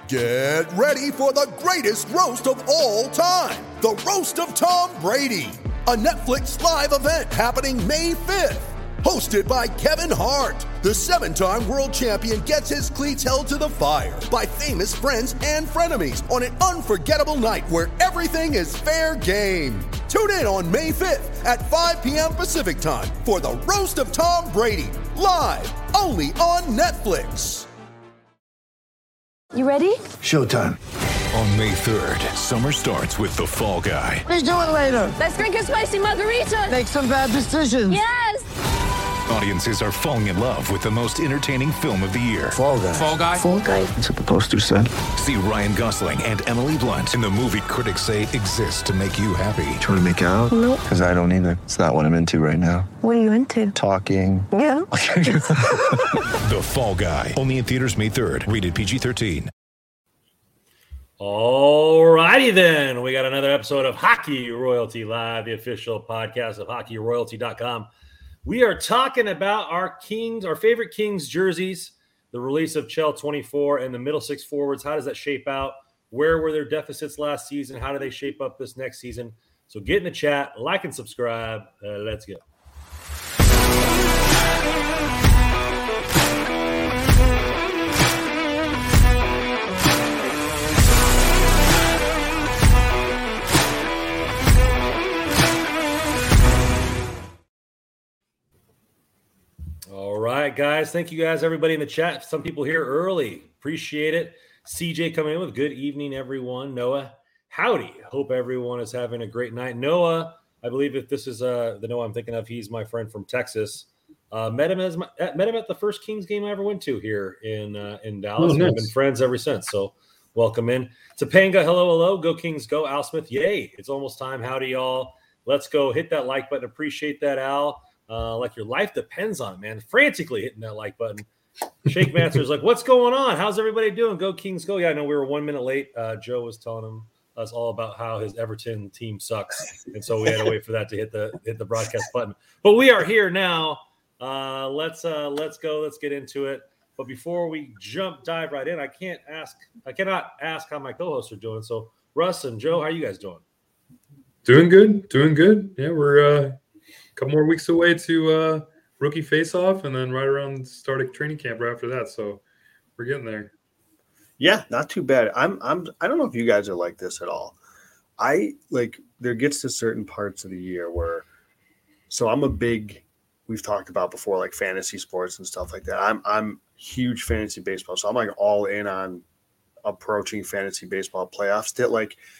Get ready for the greatest roast of all time, the Roast of Tom Brady, a Netflix live event happening May 5th. Hosted by Kevin Hart, the 7-time world champion gets his cleats held to the fire by famous friends and frenemies on an unforgettable night where everything is fair game. Tune in on May 5th at 5 p.m. Pacific time for the Roast of Tom Brady, live only on Netflix. You ready? Showtime. On May 3rd, summer starts with The Fall Guy. Let's do it later. Let's drink a spicy margarita. Make some bad decisions. Yes! Audiences are falling in love with the most entertaining film of the year. Fall Guy. Fall Guy? Fall guy. That's what the poster said. See Ryan Gosling and Emily Blunt in the movie critics say exists to make you happy. Trying to make it out? Nope. Because I don't either. It's not what I'm into right now. What are you into? Talking. Yeah. The Fall Guy. Only in theaters May 3rd. Rated PG-13. All righty then. We got another episode of Hockey Royalty Live, the official podcast of hockeyroyalty.com. We are talking about our favorite Kings jerseys, the release of Chell 24 and the middle six forwards. How does that shape out? Where were their deficits last season? How do they shape up this next season? So get in the chat, like and subscribe. Let's go. All right, guys. Thank you guys, everybody in the chat. Some people here early. Appreciate it. CJ coming in with good evening, everyone. Noah, howdy. Hope everyone is having a great night. Noah, I believe if this is the Noah I'm thinking of, he's my friend from Texas. Met him at the first Kings game I ever went to here in Dallas. Oh, nice. We've been friends ever since. So welcome in. Topanga, hello. Go Kings, go. Al Smith, yay. It's almost time. Howdy, y'all. Let's go. Hit that like button. Appreciate that, Al. Like your life depends on it, man. Frantically hitting that like button. Shake Master's like, what's going on? How's everybody doing? Go Kings, go. Yeah, I know we were 1 minute late. Joe was telling us all about how his Everton team sucks. And so we had to wait for that to hit the broadcast button. But we are here now. Let's go. Let's get into it. But before we dive right in, I cannot ask how my co-hosts are doing. So Russ and Joe, how are you guys doing? Doing good. Yeah, we're couple more weeks away to rookie face-off, and then right around the start of training camp right after that. So we're getting there. Yeah, not too bad. I don't know if you guys are like this at all. There gets to certain parts of the year where, so I'm a big, we've talked about before, like fantasy sports and stuff like that. I'm huge fantasy baseball, so I'm like all in on approaching fantasy baseball playoffs. That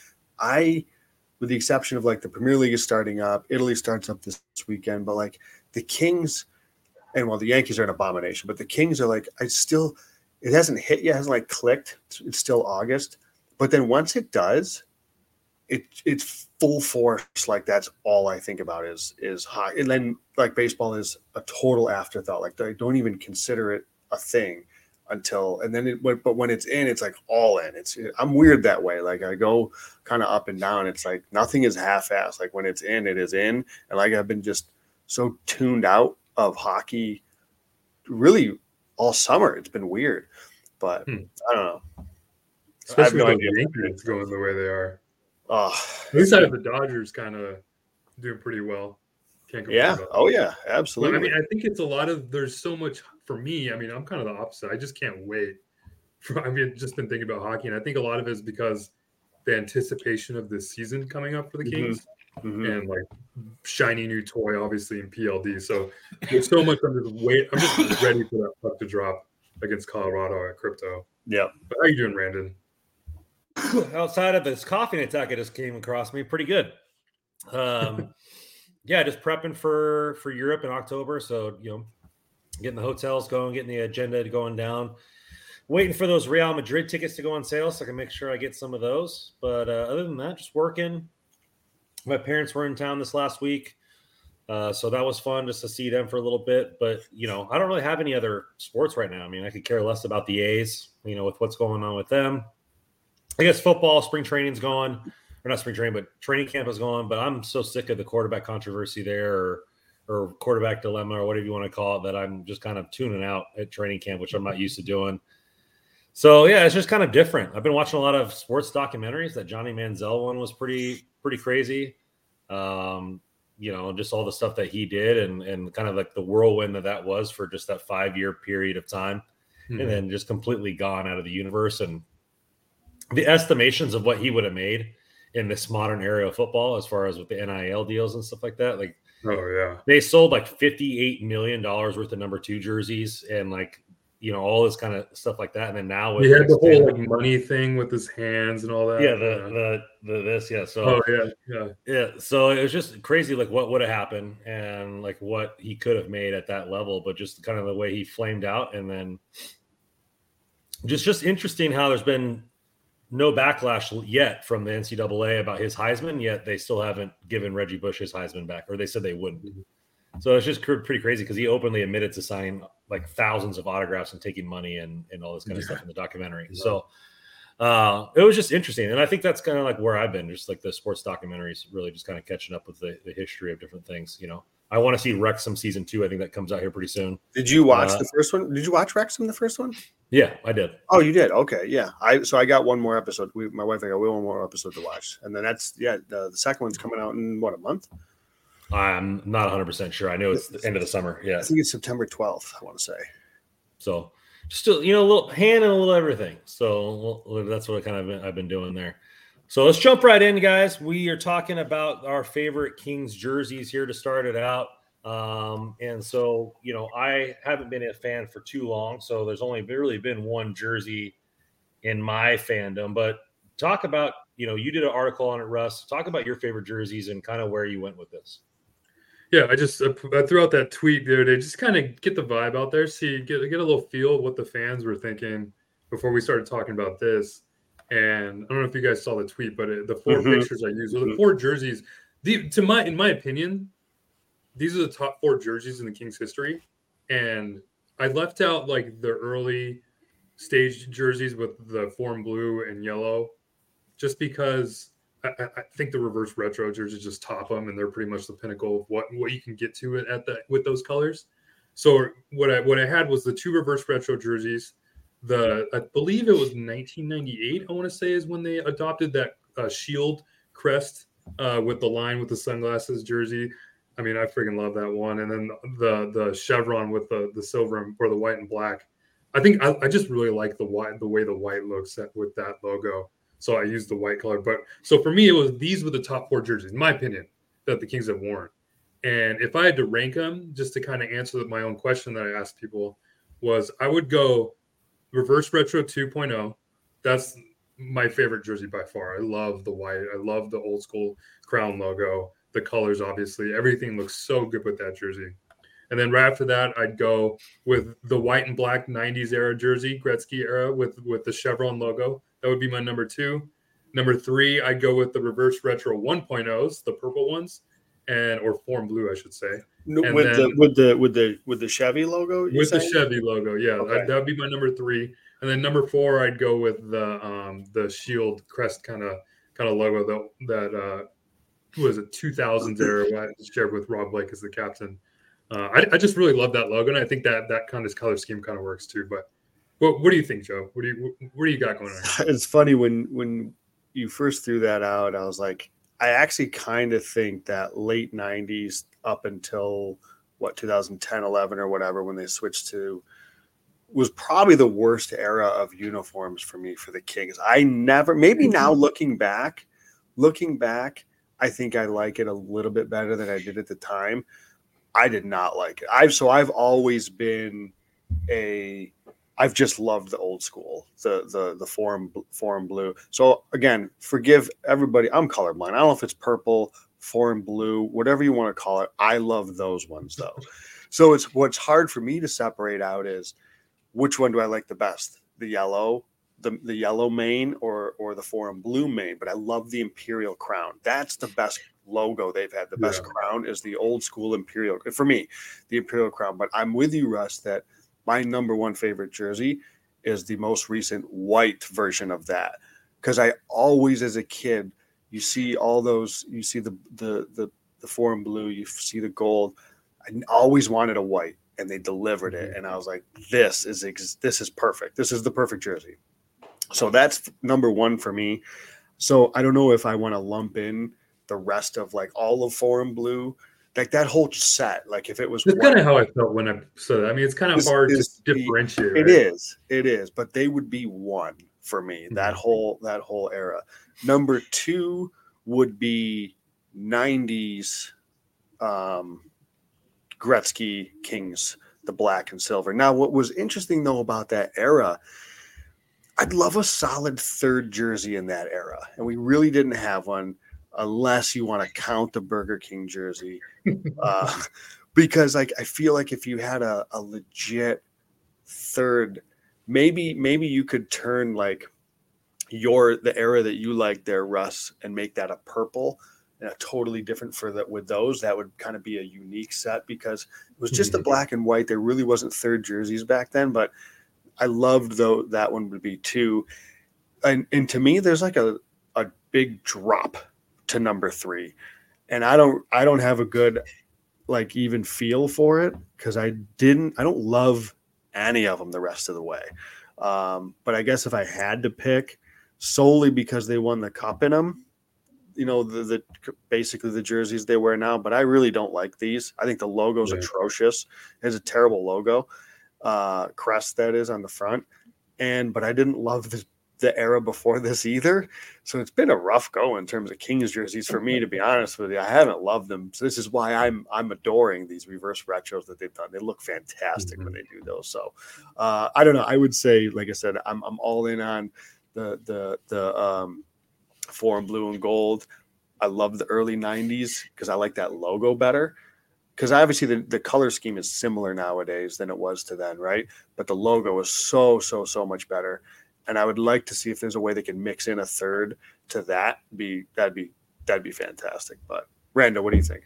with the exception of like the Premier League is starting up, Italy starts up this weekend, but like the Kings and the Yankees are an abomination, but the Kings are like, it hasn't hit yet, hasn't like clicked. It's still August, but then once it does, it's full force. Like that's all I think about is hockey. And then like baseball is a total afterthought. Like I don't even consider it a thing but when it's in, it's like all in. I'm weird that way. Like I go kind of up and down. It's like nothing is half-assed. Like when it's in, it is in. And like I've been just so tuned out of hockey really all summer. It's been weird, but I don't know. Especially with the Yankees going the way they are. At least I have the Dodgers kind of doing pretty well. Can't complain about that. Oh yeah, absolutely. But, I think it's there's so much for me. I'm kind of the opposite. I just can't wait. Just been thinking about hockey, and I think a lot of it is because the anticipation of this season coming up for the Kings and like shiny new toy, obviously in PLD. So there's so much. I'm just ready for that puck to drop against Colorado at Crypto. Yeah. But how you doing, Brandon? Outside of this coughing attack that just came across me, pretty good. Yeah, just prepping for Europe in October. So, getting the hotels going, getting the agenda going down, waiting for those Real Madrid tickets to go on sale so I can make sure I get some of those. But other than that, just working. My parents were in town this last week. So that was fun just to see them for a little bit. But, I don't really have any other sports right now. I could care less about the A's, with what's going on with them. I guess football, spring training's gone. Or not spring training, but training camp is gone. But I'm so sick of the quarterback controversy there or quarterback dilemma or whatever you want to call it that I'm just kind of tuning out at training camp, which I'm not used to doing. So yeah, it's just kind of different. I've been watching a lot of sports documentaries. That Johnny Manziel one was pretty crazy. Just all the stuff that he did and kind of like the whirlwind that was for just that 5-year period of time, and then just completely gone out of the universe. And the estimations of what he would have made in this modern era of football, as far as with the NIL deals and stuff like that, like, oh yeah, they sold like $58 million worth of number 2 jerseys and like, all this kind of stuff like that. And then now he had the whole like money thing with his hands and all that. Yeah, So yeah. So it was just crazy, like what would have happened and like what he could have made at that level, but just kind of the way he flamed out. And then just interesting how there's been no backlash yet from the NCAA about his Heisman, yet they still haven't given Reggie Bush his Heisman back, or they said they wouldn't. So it's just pretty crazy because he openly admitted to signing like thousands of autographs and taking money and all this kind of stuff in the documentary. Yeah. So it was just interesting. And I think that's kind of like where I've been, just like the sports documentaries, really just kind of catching up with the history of different things. I want to see Wrexham season 2. I think that comes out here pretty soon. Did you watch the first one? Did you watch Wrexham, the first one? Yeah, I did. Oh, you did? Okay, yeah. I got one more episode. My wife and I got one more episode to watch, and then the second one's coming out in what, a month? I'm not 100% sure. I know it's the end of the summer. Yeah, I think it's September 12th. I want to say. So just a little hand and a little everything. So that's what I've been doing there. So let's jump right in, guys. We are talking about our favorite Kings jerseys here to start it out. And so, I haven't been a fan for too long, so there's only really been one jersey in my fandom, but talk about, you did an article on it, Russ. Talk about your favorite jerseys and kind of where you went with this. Yeah, I threw out that tweet the other day, just kind of get the vibe out there, get a little feel of what the fans were thinking before we started talking about this. And I don't know if you guys saw the tweet, but the 4 pictures I used, or the 4 jerseys, in my opinion, these are the top 4 jerseys in the Kings history. And I left out like the early stage jerseys with the form blue and yellow, just because I think the reverse retro jerseys just top them, and they're pretty much the pinnacle of what you can get to it with those colors. So what I had was the 2 reverse retro jerseys. I believe it was 1998, I want to say, is when they adopted that shield crest with the line with the sunglasses jersey. I mean, I freaking love that one. And then the chevron with the silver or the white and black. I think I just really like the way the white looks with that logo. So I used the white color. But so for me, these were the top 4 jerseys, in my opinion, that the Kings have worn. And if I had to rank them, just to kind of answer my own question that I asked people, I would go Reverse Retro 2.0. That's my favorite jersey by far. I love the white. I love the old school crown logo. The colors, obviously. Everything looks so good with that jersey. And then right after that, I'd go with the white and black 90s era jersey, Gretzky era, with the chevron logo. That would be my number 2. Number 3, I'd go with the reverse retro 1.0s, the purple ones, or form blue, I should say. With the Chevy logo. With the Chevy logo, yeah, okay. That'd be my number 3. And then number 4, I'd go with the shield crest kind of logo that was it 2000s era, shared with Rob Blake as the captain. I just really love that logo, and I think that kind of color scheme kind of works too. But what do you think, Joe? What do you got going on? It's funny when you first threw that out, I was like, I actually kind of think that late 90s up until 2010, 11 or whatever, when they switched to, was probably the worst era of uniforms for me for the Kings. Now looking back, I think I like it a little bit better than I did at the time. I did not like it. I've always been I've just loved the old school, the foreign blue. So again, forgive everybody. I'm colorblind. I don't know if it's purple, foreign blue, whatever you want to call it. I love those ones though. So what's hard for me to separate out is which one do I like the best? The yellow, the yellow mane or the foreign blue mane. But I love the Imperial crown. That's the best logo they've had. The best crown is the old school Imperial. For me, the Imperial crown. But I'm with you, Russ, that my number 1 favorite jersey is the most recent white version of that. Because I always, as a kid, you see all those, you see the foreign blue, you see the gold. I always wanted a white. and they delivered it. And I was like, this is perfect. This is the perfect jersey. So that's number one for me. So I don't know if I want to lump in the rest of like all of Forum Blue, like that whole set. Like if it was, it's kind of how I felt when I said that. I mean, it's kind of hard to differentiate. It is, but they would be one for me. That whole era. Number two would be 90s Gretzky Kings, the black and silver. Now, what was interesting though about that era, I'd love a solid third jersey in that era, and we really didn't have one. Unless you want to count the Burger King jersey, because like I feel like if you had a legit third, maybe you could turn like the era that you like there, Russ, and make that a purple and a totally different for that with those. That would kind of be a unique set because it was just the black and white. There really wasn't third jerseys back then, but I loved though that one would be two, and to me there's like a big drop to number three, and I don't have a good like even feel for it because I don't love any of them the rest of the way, but I guess if I had to pick solely because they won the cup in them, you know, the basically the jerseys they wear now, but I really don't like these. I think the logo's atrocious. It's a terrible logo, crest that is on the front, but I didn't love the era before this either. So it's been a rough go in terms of Kings jerseys for me, to be honest with you. I haven't loved them. So this is why I'm adoring these reverse retros that they've done. They look fantastic when they do those. So I don't know. I would say, like I said, I'm all in on the Forum Blue and Gold. I love the early 90s because I like that logo better. Because obviously the color scheme is similar nowadays than it was to then, right? But the logo is so much better. And I would like to see if there's a way they can mix in a third to that. That'd be fantastic. But Rando, what do you think?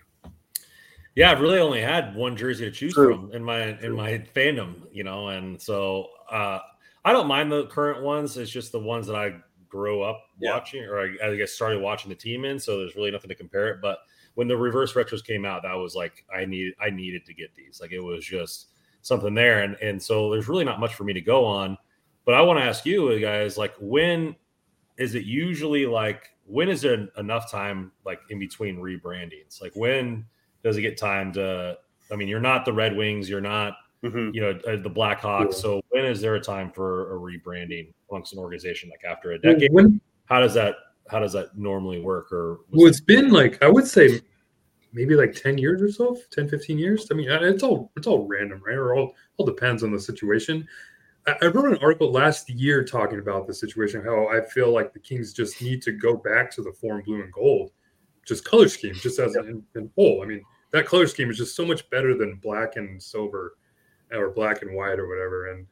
Yeah, I've really only had one jersey to choose from in my fandom, you know, and so I don't mind the current ones. It's just the ones that I grew up watching, or I guess started watching the team in. So there's really nothing to compare it. But when the reverse retros came out, that was like I needed to get these. Like it was just something there, and so there's really not much for me to go on. But I want to ask you guys, like, when is it usually like, when is there enough time, like, in between rebrandings? Like, when does it get time to, I mean, you're not the Red Wings, you're not, you know, the Blackhawks. So when is there a time for a rebranding amongst an organization, like after a decade? How does that normally work? Or it's been like, I would say maybe like 10 years or so, 10, 15 years. I mean, it's all random, right? Or all depends on the situation. I wrote an article last year talking about the situation, how I feel like the Kings just need to go back to the Forum Blue and Gold, just color scheme, just as in whole. I mean, that color scheme is just so much better than black and silver or black and white or whatever. And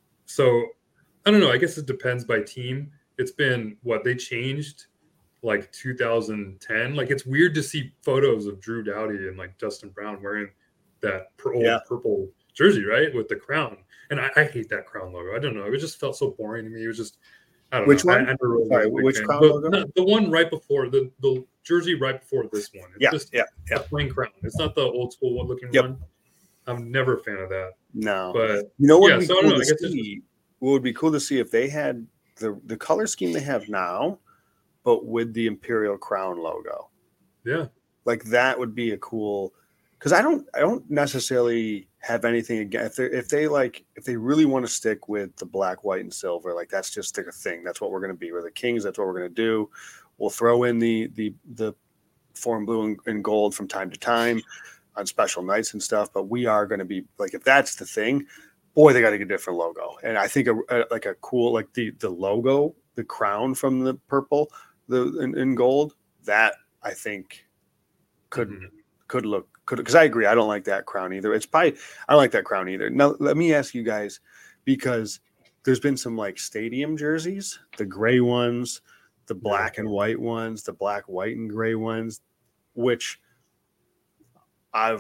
so, I don't know. I guess it depends by team. It's been they changed like 2010. Like it's weird to see photos of Drew Doughty and like Dustin Brown wearing that old purple jersey, right, with the crown. And I hate that crown logo. I don't know. It just felt so boring to me. It was just, I don't know. Which one? I never really Sorry, which crown logo? No, the one right before, the jersey right before this one. It's just a plain crown. It's not the old school looking one. I'm never a fan of that. No. But you know what would be cool to see? What would be cool to see if they had the color scheme they have now, but with the Imperial Crown logo. Yeah. Like that would be a cool, because I don't necessarily have anything again. If they really want to stick with the black, white, and silver, like that's just their thing. That's what we're going to be. We're the Kings. That's what we're going to do. We'll throw in the Forum Blue and Gold from time to time on special nights and stuff. But we are going to be like, if that's the thing, boy, they got to get a different logo. And I think a cool, like the logo, the crown from the purple, in gold, that I think could look. Because I agree, I don't like that crown either. I don't like that crown either. Now, let me ask you guys, because there's been some like stadium jerseys, the gray ones, the black and white ones, the black, white, and gray ones, which are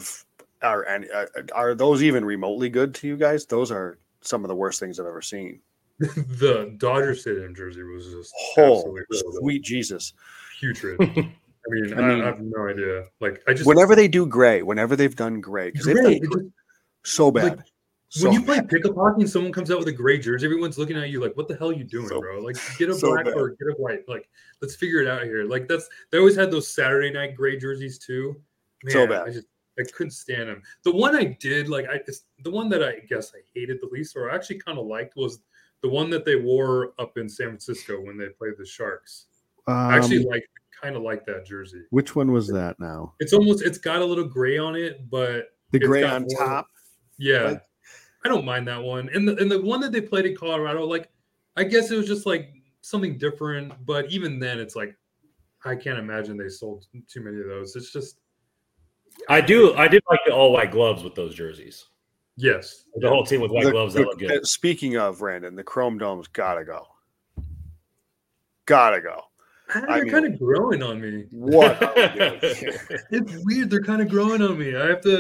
those even remotely good to you guys? Those are some of the worst things I've ever seen. The Dodger Stadium jersey was just absolutely sweet Jesus. Putrid. I mean, I have no idea. Like, whenever they've done gray, because So bad. Like, So when you play pickup hockey and someone comes out with a gray jersey, everyone's looking at you like, "What the hell are you doing, bro? Like, get a black or get a white. Like, let's figure it out here." Like, they always had those Saturday night gray jerseys too. Man, so bad. I couldn't stand them. The one I did like, the one that I guess I hated the least, or I actually kind of liked, was the one that they wore up in San Francisco when they played the Sharks. I actually kind of like that jersey. Which one was that now? It's got a little gray on it, but the gray got on more, top. Yeah. Like, I don't mind that one. And the one that they played in Colorado, like, I guess it was just like something different, but even then it's like, I can't imagine they sold too many of those. It's just, I did like the all white gloves with those jerseys. yes. The whole team with white gloves, that look good. Speaking of, Brandon, the Chrome Domes gotta go. Gotta go. They're kind of growing on me. What? It's weird. They're kind of growing on me.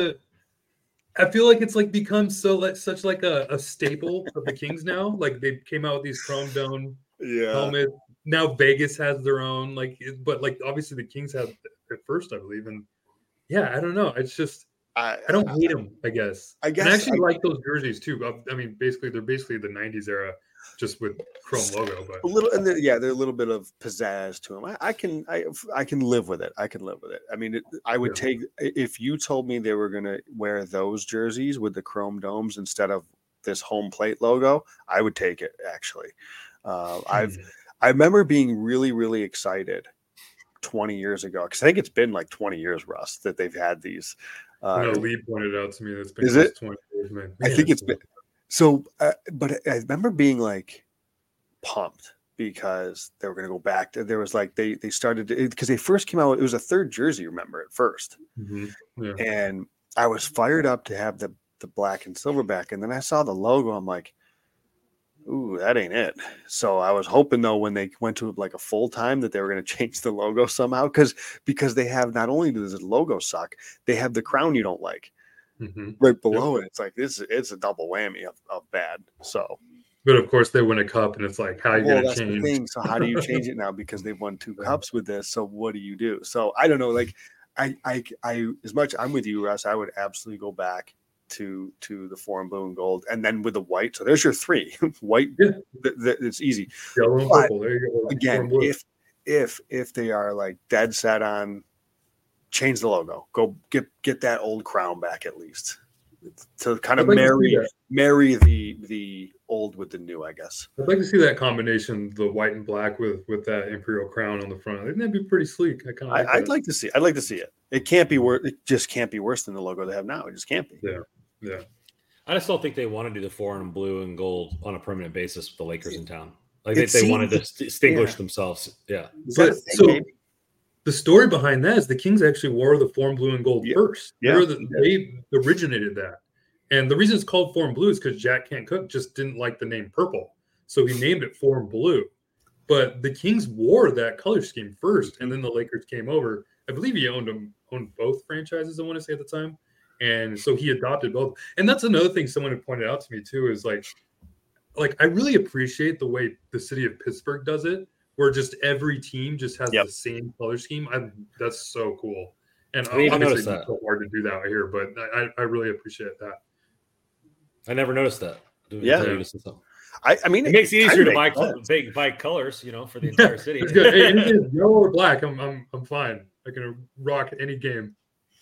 I feel like it's like become such like a staple of the Kings now. Like they came out with these chrome dome helmets. Now Vegas has their own, but obviously the Kings have it first, I believe. And yeah, I don't know. It's just I don't hate them. I guess. And I actually like those jerseys too. I mean, they're basically the '90s era, just with chrome logo. But a little, and they're a little bit of pizzazz to them. I can live with it. I mean, I would take, if you told me they were going to wear those jerseys with the chrome domes instead of this home plate logo, I would take it. Actually, I remember being really, really excited 20 years ago, because I think it's been like 20 years, Russ, that they've had these. Lee pointed out to me that's been 20 years, man. I think it's been so, but I remember being like pumped because they were going to go back to, there was like, they started because they first came out, it was a third jersey, remember, at first. Mm-hmm. Yeah. And I was fired up to have the black and silver back. And then I saw the logo. I'm like, ooh, that ain't it. So I was hoping though, when they went to like a full time, that they were going to change the logo somehow. Because they have, not only does the logo suck, they have the crown you don't like right below it. It's like, it's a double whammy of bad. So, but of course they win a cup and it's like, how are you going to change? The thing. So how do you change it now? Because they've won 2 cups with this. So what do you do? So I don't know. Like I as much, I'm with you, Russ, I would absolutely go back to the foreign blue and gold, and then with the white. So there's your 3 white. Yeah. It's easy. Yellow and purple. There you go. Again, if they are like dead set on change the logo, go get that old crown back at least, to kind of marry the old with the new, I guess. I'd like to see that combination, the white and black with that imperial crown on the front. I think that'd be pretty sleek. I'd like to see it. It can't be worse. It just can't be worse than the logo they have now. It just can't be. Yeah. I just don't think they want to do the foreign blue and gold on a permanent basis with the Lakers in town. Like they wanted to distinguish themselves. Yeah. But so the story behind that is the Kings actually wore the foreign blue and gold first. Yeah. They originated that. And the reason it's called foreign blue is because Jack Kent Cooke just didn't like the name purple. So he named it foreign blue. But the Kings wore that color scheme first, and then the Lakers came over. I believe he owned both franchises, I want to say, at the time. And so he adopted both. And that's another thing someone had pointed out to me too, is like I really appreciate the way the city of Pittsburgh does it, where just every team just has the same color scheme. That's so cool. And obviously it's so hard to do that here, but I really appreciate that. I never noticed that. I mean, it makes it easier to buy colors, for the entire city. It's good. Hey, anything yellow or black, I'm fine. I can rock any game.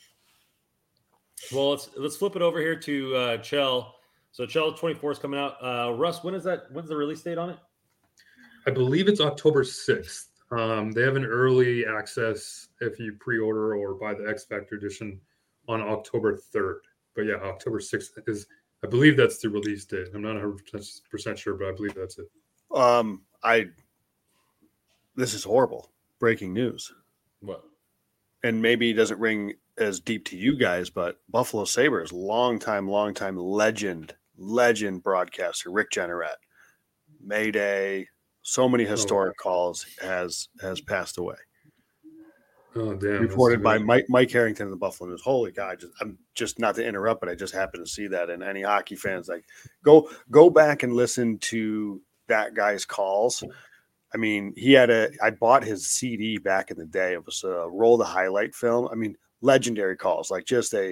Well, let's flip it over here to Chell. So Chell 24 is coming out. Russ, when's the release date on it? I believe it's October 6th. They have an early access if you pre-order or buy the X Factor edition on October 3rd. But yeah, October 6th is, I believe that's the release date. I'm not 100% sure, but I believe that's it. This is horrible. Breaking news. What? And maybe it doesn't ring as deep to you guys, but Buffalo Sabres, long-time legend broadcaster, Rick Jeanneret, Mayday, so many historic calls, has passed away. Oh, damn. Reported by Mike Harrington of the Buffalo News. Holy God. I'm just, not to interrupt, but I just happened to see that. And any hockey fans, like, go back and listen to that guy's calls. I mean, I bought his CD back in the day. It was a roll the highlight film. I mean, legendary calls, like just a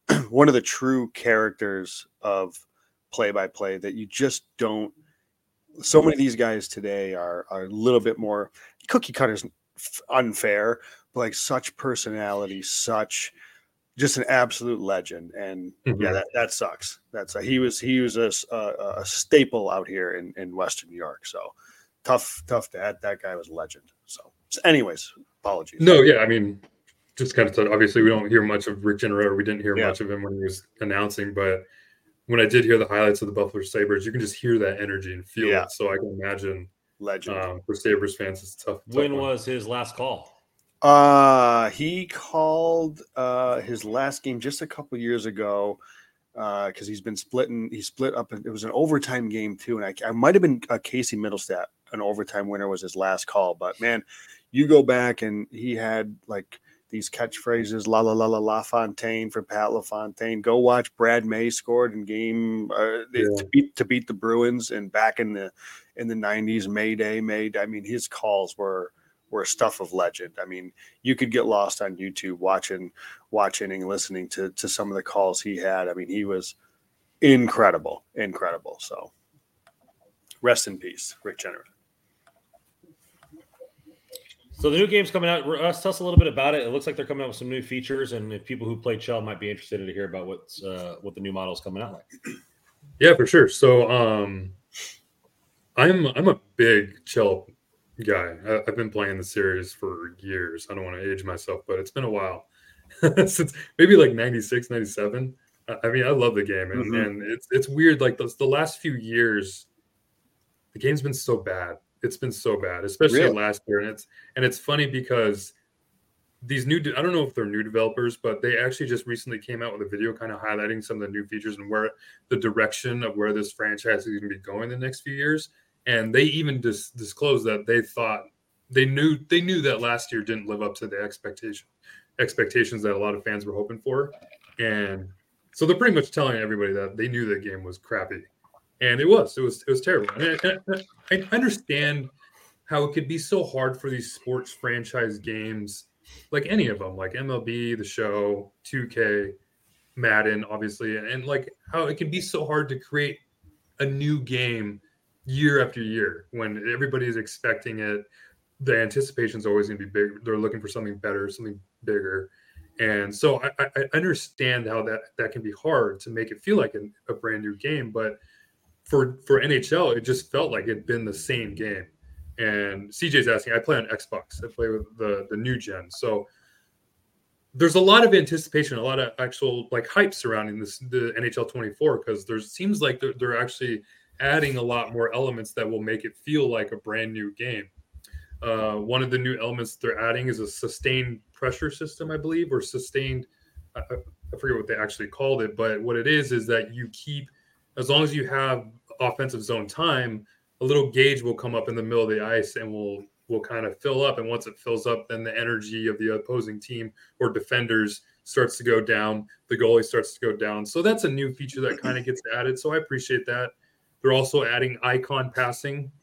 one of the true characters of play-by-play that you just don't. So many of these guys today are a little bit more cookie cutters, unfair, but like such personality, such just an absolute legend. And yeah, that sucks. He was a staple out here in Western New York. So tough to add. That guy was a legend. So anyways, apologies. No, yeah, I mean, just kind of obviously we don't hear much of Rick Generotta. We didn't hear much of him when he was announcing, but when I did hear the highlights of the Buffalo Sabres, you can just hear that energy and feel it. So I can imagine legend for Sabres fans, it's tough. When was his last call? He called his last game just a couple years ago because he split up. It was an overtime game too, and I might have been Casey Middlestat, an overtime winner was his last call. But man, you go back and he had like these catchphrases, la la la la La Fontaine for Pat LaFontaine. Go watch Brad May scored in game to beat the Bruins, and back in the 90s, May. I mean, his calls were stuff of legend. I mean, you could get lost on YouTube watching and listening to some of the calls he had. I mean, he was incredible. So rest in peace, Rick Generotta. So the new game's coming out. Tell us a little bit about it. It looks like they're coming out with some new features, and if people who play Chell might be interested to hear about what the new model is coming out like. Yeah, for sure. So I'm a big Chell guy. I've been playing the series for years. I don't want to age myself, but it's been a while since maybe like 96, 97. I mean, I love the game, and it's weird. Like the last few years, the game's been so bad. It's been so bad, especially last year. And it's funny because these new, I don't know if they're new developers, but they actually just recently came out with a video kind of highlighting some of the new features and where the direction of where this franchise is going to be going the next few years. And they even disclosed that they knew that last year didn't live up to the expectations that a lot of fans were hoping for. And so they're pretty much telling everybody that they knew the game was crappy. And it was terrible. And I understand how it could be so hard for these sports franchise games, like any of them, like MLB, The Show, 2K, Madden, obviously, and like how it can be so hard to create a new game year after year when everybody is expecting it. The anticipation is always going to be big. They're looking for something better, something bigger. And so I understand how that can be hard to make it feel like a brand new game, but for NHL, it just felt like it'd been the same game. And CJ's asking, I play on Xbox. I play with the new gen. So there's a lot of anticipation, a lot of actual like hype surrounding the NHL 24, because seems like they're actually adding a lot more elements that will make it feel like a brand new game. One of the new elements they're adding is a sustained pressure system, I believe, or sustained, I forget what they actually called it, but what it is that you keep, as long as you have offensive zone time, a little gauge will come up in the middle of the ice and will kind of fill up. And once it fills up, then the energy of the opposing team or defenders starts to go down. The goalie starts to go down. So that's a new feature that kind of gets added. So I appreciate that. They're also adding icon passing,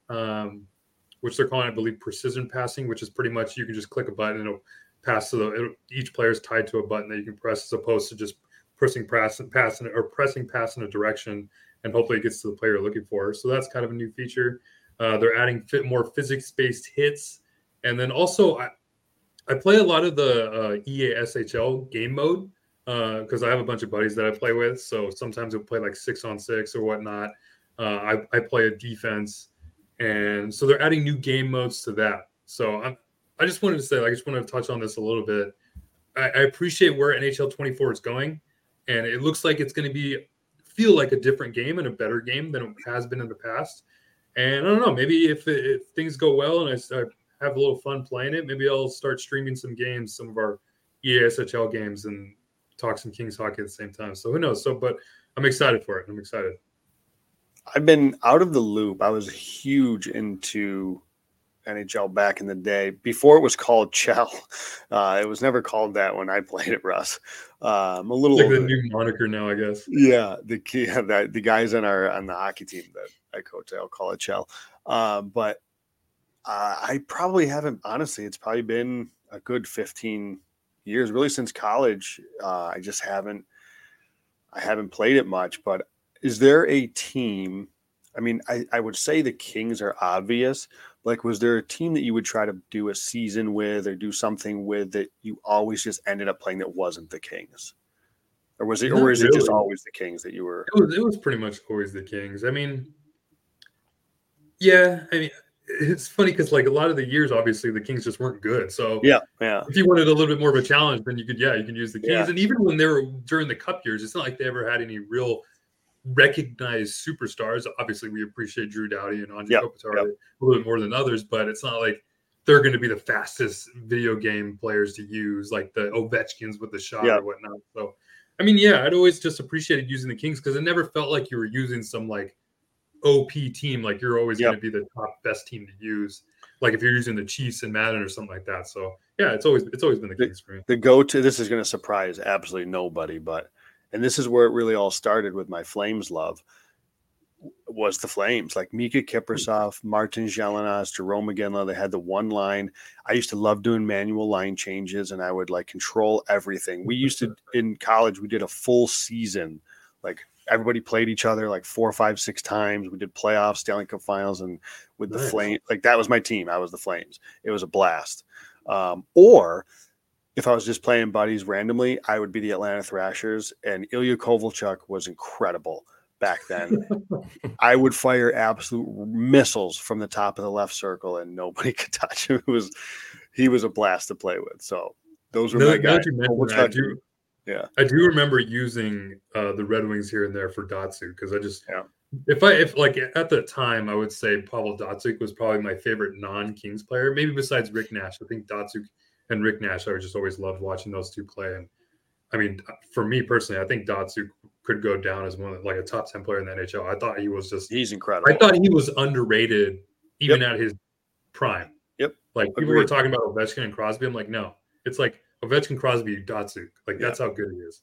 which they're calling, I believe, precision passing, which is pretty much you can just click a button and it'll pass to each player is tied to a button that you can press, as opposed to just pressing pass in a direction, and hopefully it gets to the player you're looking for. So that's kind of a new feature. They're adding more physics-based hits. And then also I play a lot of the EA SHL game mode because I have a bunch of buddies that I play with. So sometimes we'll play like 6-on-6 or whatnot. I play a defense. And so they're adding new game modes to that. So I just wanted to say, I just wanted to touch on this a little bit. I appreciate where NHL 24 is going. And it looks like it's going to feel like a different game and a better game than it has been in the past. And I don't know, maybe if things go well and I have a little fun playing it, maybe I'll start streaming some of our EA SHL games, and talk some Kings hockey at the same time. So who knows? But I'm excited for it. I'm excited. I've been out of the loop. I was huge into NHL back in the day before it was called Chell. It was never called that when I played it, Russ. I'm a little like the new moniker now, I guess. Yeah, the guys on the hockey team that I coach, I'll call it Chell. But I probably haven't, honestly. It's probably been a good 15 years, really, since college. I just haven't I haven't played it much, but is there a team? I mean, I would say the Kings are obvious. Like, was there a team that you would try to do a season with or do something with that you always just ended up playing that wasn't the Kings? Or was it, or is it just always the Kings that you were? It was pretty much always the Kings. I mean, yeah, I mean, it's funny because like a lot of the years, obviously the Kings just weren't good. So yeah. If you wanted a little bit more of a challenge, then you can use the Kings. Yeah. And even when they were during the Cup years, it's not like they ever had any real recognized superstars. Obviously, we appreciate Drew Doughty and Andre Kopitar a little bit more than others, but it's not like they're going to be the fastest video game players to use, like the Ovechkins with the shot or whatnot. So, I mean, yeah, I'd always just appreciated using the Kings because it never felt like you were using some like OP team, like you're always going to be the top best team to use, like if you're using the Chiefs and Madden or something like that. So yeah, it's always been the Kings for me. The go-to, this is going to surprise absolutely nobody, but and this is where it really all started with my Flames love, was the Flames. Like Mika Kiprasov, Martin Jelinas, Jerome Iginla, they had the one line. I used to love doing manual line changes, and I would like control everything. We used to, in college, we did a full season. Like everybody played each other like 4, 5, 6 times. We did playoffs, Stanley Cup finals, and with the Flames, like that was my team. I was the Flames. It was a blast. Or if I was just playing buddies randomly, I would be the Atlanta Thrashers, and Ilya Kovalchuk was incredible back then. I would fire absolute missiles from the top of the left circle, and nobody could touch him. He was a blast to play with. So those were my guys. I do remember using the Red Wings here and there for Datsyuk because I just if like at the time I would say Pavel Datsyuk was probably my favorite non-Kings player, maybe besides Rick Nash. I think Datsyuk and Rick Nash, I just always loved watching those two play. And I mean, for me personally, I think Datsyuk could go down as one of like a top 10 player in the NHL. I thought he was he's incredible. I thought he was underrated even at his prime. Yep. Like people were talking about Ovechkin and Crosby. I'm like, no, it's like Ovechkin, Crosby, Datsyuk. Like that's how good he is.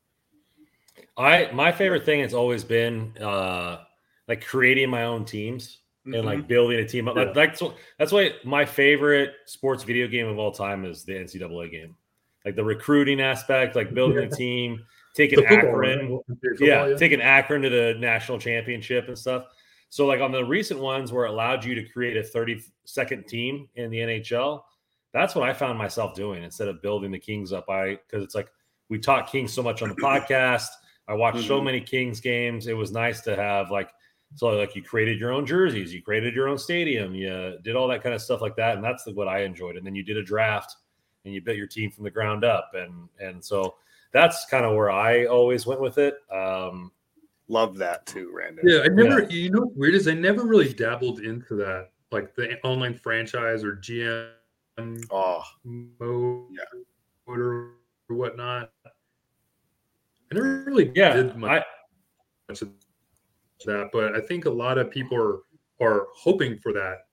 My favorite thing has always been like creating my own teams and like building a team up. Yeah. That's why my favorite sports video game of all time is the NCAA game. Like the recruiting aspect, like building a team, taking Akron, taking Akron to the national championship and stuff. So like on the recent ones where it allowed you to create a 30-second team in the NHL, that's what I found myself doing instead of building the Kings up. Because it's like we talk Kings so much on the podcast. I watched so many Kings games. It was nice to have like you created your own jerseys, you created your own stadium, you did all that kind of stuff like that. And that's what I enjoyed. And then you did a draft and you built your team from the ground up. And so that's kind of where I always went with it. Love that too, Randon. Yeah, I never, you know, what's weird is I never really dabbled into that, like the online franchise or GM mode or whatnot. I never really did much of that, but I think a lot of people are hoping for that.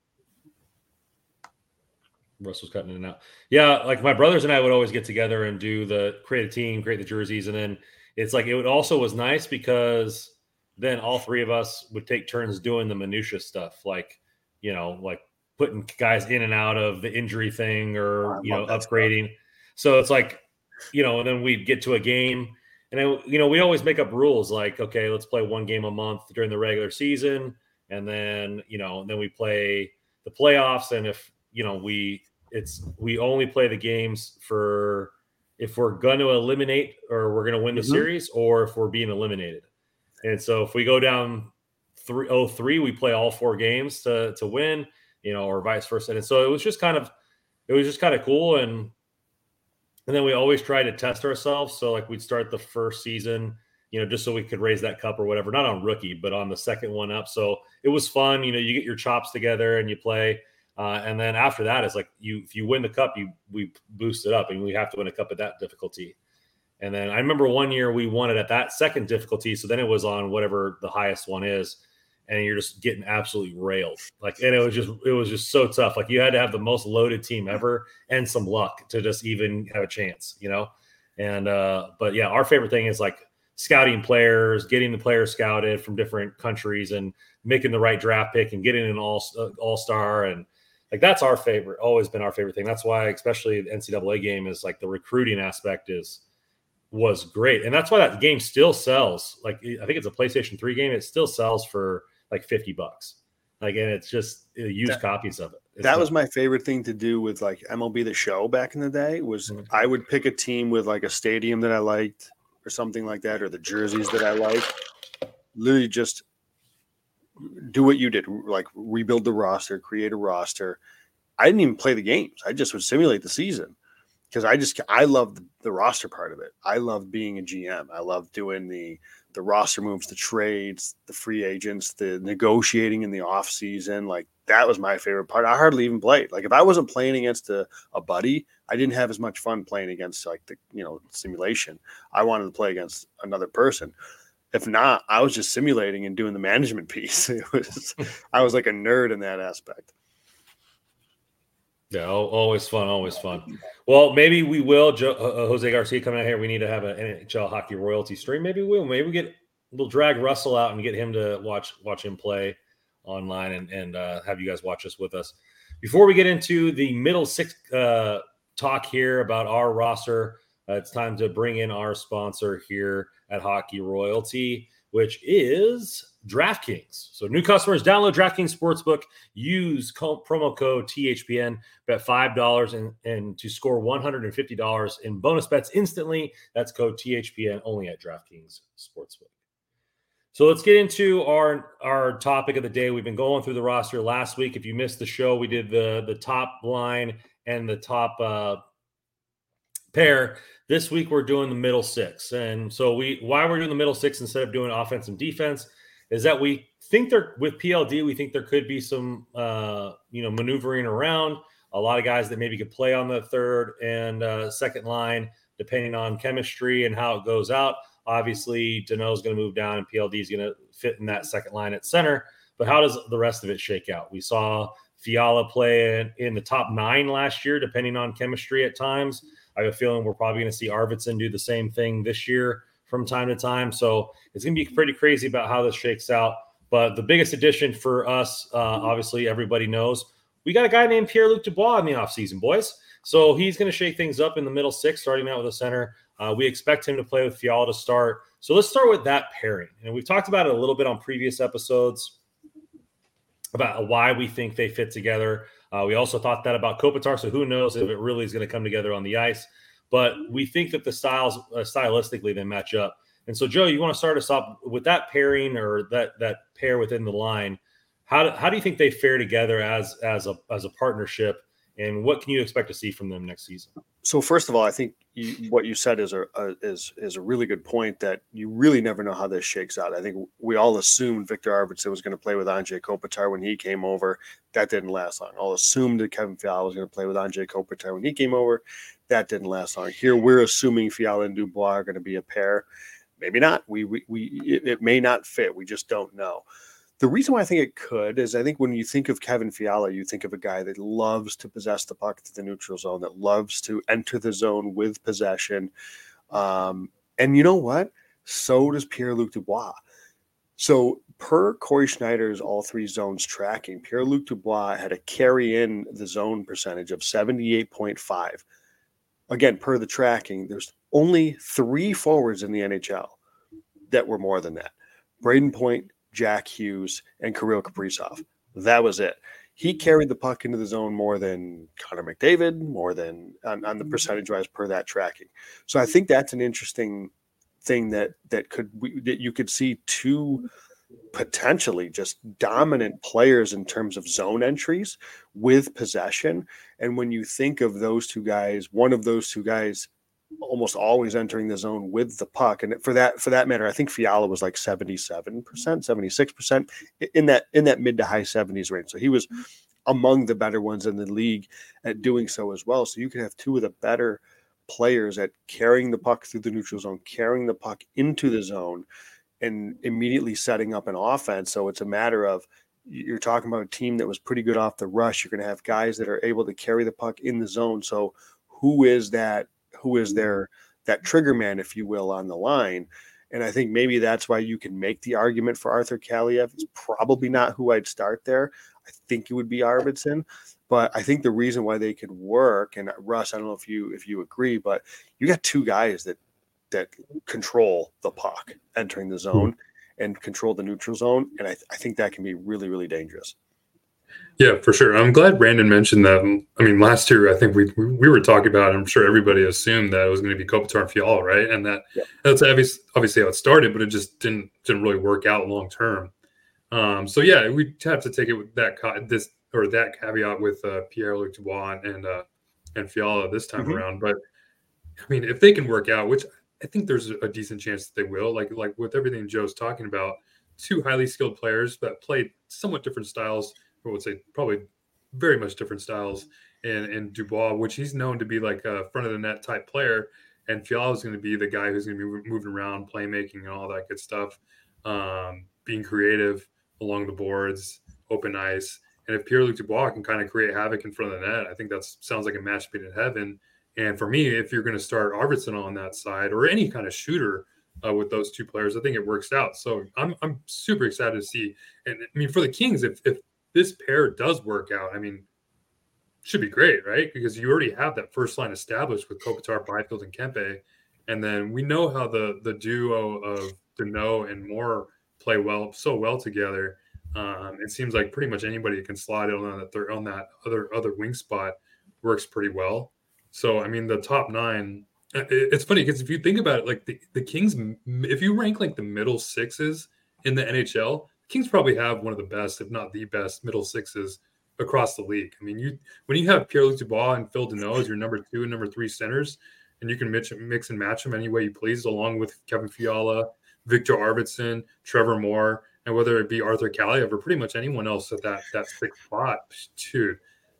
Russell's cutting in and out. Yeah, like my brothers and I would always get together and create a team, create the jerseys, and then it's like it also was nice because then all three of us would take turns doing the minutia stuff, like like putting guys in and out of the injury thing or upgrading. So it's like and then we'd get to a game. And then, we always make up rules like, okay, let's play one game a month during the regular season. And then, then we play the playoffs. And if, we only play the games for if we're going to eliminate or we're going to win the series or if we're being eliminated. And so if we go down 3-0-3, we play all 4 games to win, or vice versa. And so it was just kind of cool. And then we always try to test ourselves. So like we'd start the first season, just so we could raise that cup or whatever, not on rookie, but on the second one up. So it was fun. You get your chops together and you play. And then after that, it's like if you win the cup, we boost it up and we have to win a cup at that difficulty. And then I remember one year we won it at that second difficulty. So then it was on whatever the highest one is. And you're just getting absolutely railed. And it was just so tough. Like you had to have the most loaded team ever and some luck to just even have a chance, And, but yeah, our favorite thing is like scouting players, getting the players scouted from different countries and making the right draft pick and getting an all-star. And like, that's our favorite, always been our favorite thing. That's why, especially the NCAA game is like the recruiting aspect is was great. And that's why that game still sells. Like, I think it's a PlayStation 3 game. It still sells for like $50. Like, and it's just used copies of it. That was my favorite thing to do with like MLB The Show back in the day was I would pick a team with like a stadium that I liked or something like that, or the jerseys that I liked. Literally just do what you did, like rebuild the roster, create a roster. I didn't even play the games. I just would simulate the season because I love the roster part of it. I love being a GM. I love doing the roster moves, the trades, the free agents, the negotiating in the off season. Like that was my favorite part. I hardly even played. Like if I wasn't playing against a buddy, I didn't have as much fun playing against like the, simulation. I wanted to play against another person. If not, I was just simulating and doing the management piece. I was like a nerd in that aspect. Yeah, always fun, always fun. Well, maybe we will. Jose Garcia coming out here. We need to have an NHL hockey royalty stream. Maybe we'll. Maybe we'll drag Russell out and get him to watch him play online and have you guys watch this with us. Before we get into the middle six talk here about our roster, it's time to bring in our sponsor here at Hockey Royalty, which is DraftKings. So new customers, download DraftKings Sportsbook, use promo code THPN, bet $5 and to score $150 in bonus bets instantly. That's code THPN only at DraftKings Sportsbook. So let's get into our topic of the day. We've been going through the roster last week. If you missed the show, we did the top line and the top pair. This week we're doing the middle six. And so why we're doing the middle six instead of doing offense and defense is that we think with PLD, we think there could be some maneuvering around. A lot of guys that maybe could play on the third and second line, depending on chemistry and how it goes out. Obviously, Danault's going to move down and PLD is going to fit in that second line at center. But how does the rest of it shake out? We saw Fiala play in the top 9 last year, depending on chemistry at times. I have a feeling we're probably going to see Arvidsson do the same thing this year from time to time. So it's going to be pretty crazy about how this shakes out. But the biggest addition for us, obviously, everybody knows, we got a guy named Pierre-Luc Dubois in the offseason, boys. So he's going to shake things up in the middle six, starting out with a center. We expect him to play with Fiala to start. So let's start with that pairing. And we've talked about it a little bit on previous episodes about why we think they fit together. We also thought that about Kopitar, so who knows if it really is going to come together on the ice. But we think that the styles, stylistically, they match up. And so, Joe, you want to start us off with that pairing or that pair within the line. How do you think they fare together as a partnership, and what can you expect to see from them next season? So first of all, I think what you said is a really good point that you really never know how this shakes out. I think we all assumed Victor Arvidsson was going to play with Anze Kopitar when he came over. That didn't last long. All assumed that Kevin Fiala was going to play with Anze Kopitar when he came over. That didn't last long. Here we're assuming Fiala and Dubois are going to be a pair. Maybe not. It may not fit. We just don't know. The reason why I think it could is I think when you think of Kevin Fiala, you think of a guy that loves to possess the puck to the neutral zone, that loves to enter the zone with possession. And you know what? So does Pierre-Luc Dubois. So per Corey Schneider's all three zones tracking, Pierre-Luc Dubois had a carry in the zone percentage of 78.5. Again, per the tracking, there's only 3 forwards in the NHL that were more than that. Braden Point, Jack Hughes, and Kirill Kaprizov. That was it. He carried the puck into the zone more than Connor McDavid, more than on the percentage-wise per that tracking. So I think that's an interesting thing that you could see 2 potentially just dominant players in terms of zone entries with possession. And when you think of those 2 guys, one of those 2 guys almost always entering the zone with the puck. And for that matter, I think Fiala was like 77%, 76% in that mid to high 70s range. So he was among the better ones in the league at doing so as well. So you could have 2 of the better players at carrying the puck through the neutral zone, carrying the puck into the zone, and immediately setting up an offense. So it's a matter of, you're talking about a team that was pretty good off the rush. You're going to have guys that are able to carry the puck in the zone. So who is that trigger man, if you will, on the line? And I think maybe that's why you can make the argument for Arthur Kaliev. It's probably not who I'd start there. I think it would be Arvidsson. But I think the reason why they could work, and Russ, I don't know if you agree, but you got 2 guys that that control the puck entering the zone and control the neutral zone. And I think that can be really, really dangerous. Yeah, for sure. I'm glad Brandon mentioned that. I mean, last year, I think we were talking about, I'm sure everybody assumed that it was going to be Kopitar and Fiala, right? And that's obviously how it started, but it just didn't really work out long term. So yeah, we have to take it with that caveat with Pierre-Luc Dubois and Fiala this time around. But I mean, if they can work out, which I think there's a decent chance that they will, like with everything Joe's talking about, two highly skilled players that played somewhat different styles. I would say probably very much different styles in Dubois, which he's known to be like a front of the net type player. And Fiala is going to be the guy who's going to be moving around, playmaking and all that good stuff, being creative along the boards, open ice. And if Pierre-Luc Dubois can kind of create havoc in front of the net, I think that sounds like a match made in heaven. And for me, if you're going to start Arvidsson on that side or any kind of shooter with those two players, I think it works out. So I'm super excited to see. And I mean, for the Kings, if this pair does work out, I mean, should be great, right? Because you already have that first line established with Kopitar, Byfield, and Kempe. And then we know how the duo of Danault and Moore play so well together. It seems like pretty much anybody who can slide in on that other wing spot works pretty well. So, I mean, the top nine, it's funny because if you think about it, like the Kings, if you rank like the middle sixes in the NHL, Kings probably have one of the best, if not the best, middle sixes across the league. I mean, when you have Pierre-Luc Dubois and Phil Danault as your number 2 and number 3 centers, and you can mix and match them any way you please, along with Kevin Fiala, Victor Arvidsson, Trevor Moore, and whether it be Arthur Kaliev or pretty much anyone else at that 6th spot, dude.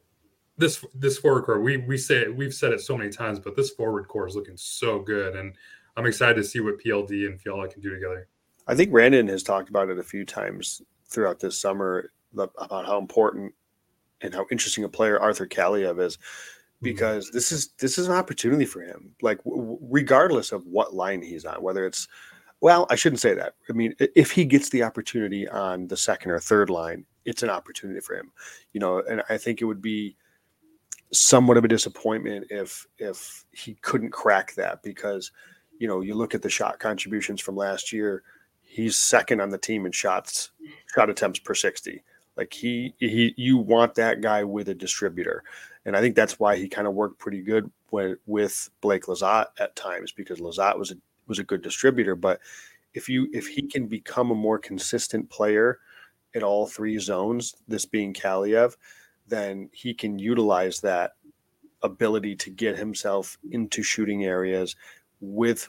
This forward core, we've said it so many times, but this forward core is looking so good, and I'm excited to see what PLD and Fiala can do together. I think Brandon has talked about it a few times throughout this summer about how important and how interesting a player Arthur Kaliev is, because this is an opportunity for him. Like regardless of what line he's on, whether it's, well, I shouldn't say that. I mean, if he gets the opportunity on the second or third line, it's an opportunity for him, and I think it would be somewhat of a disappointment if he couldn't crack that, because, you look at the shot contributions from last year, he's second on the team in shot attempts per 60. Like you want that guy with a distributor. And I think that's why he kind of worked pretty good with Blake Lizotte at times, because Lizotte was a good distributor. But if he can become a more consistent player in all 3 zones, this being Kaliev, then he can utilize that ability to get himself into shooting areas with,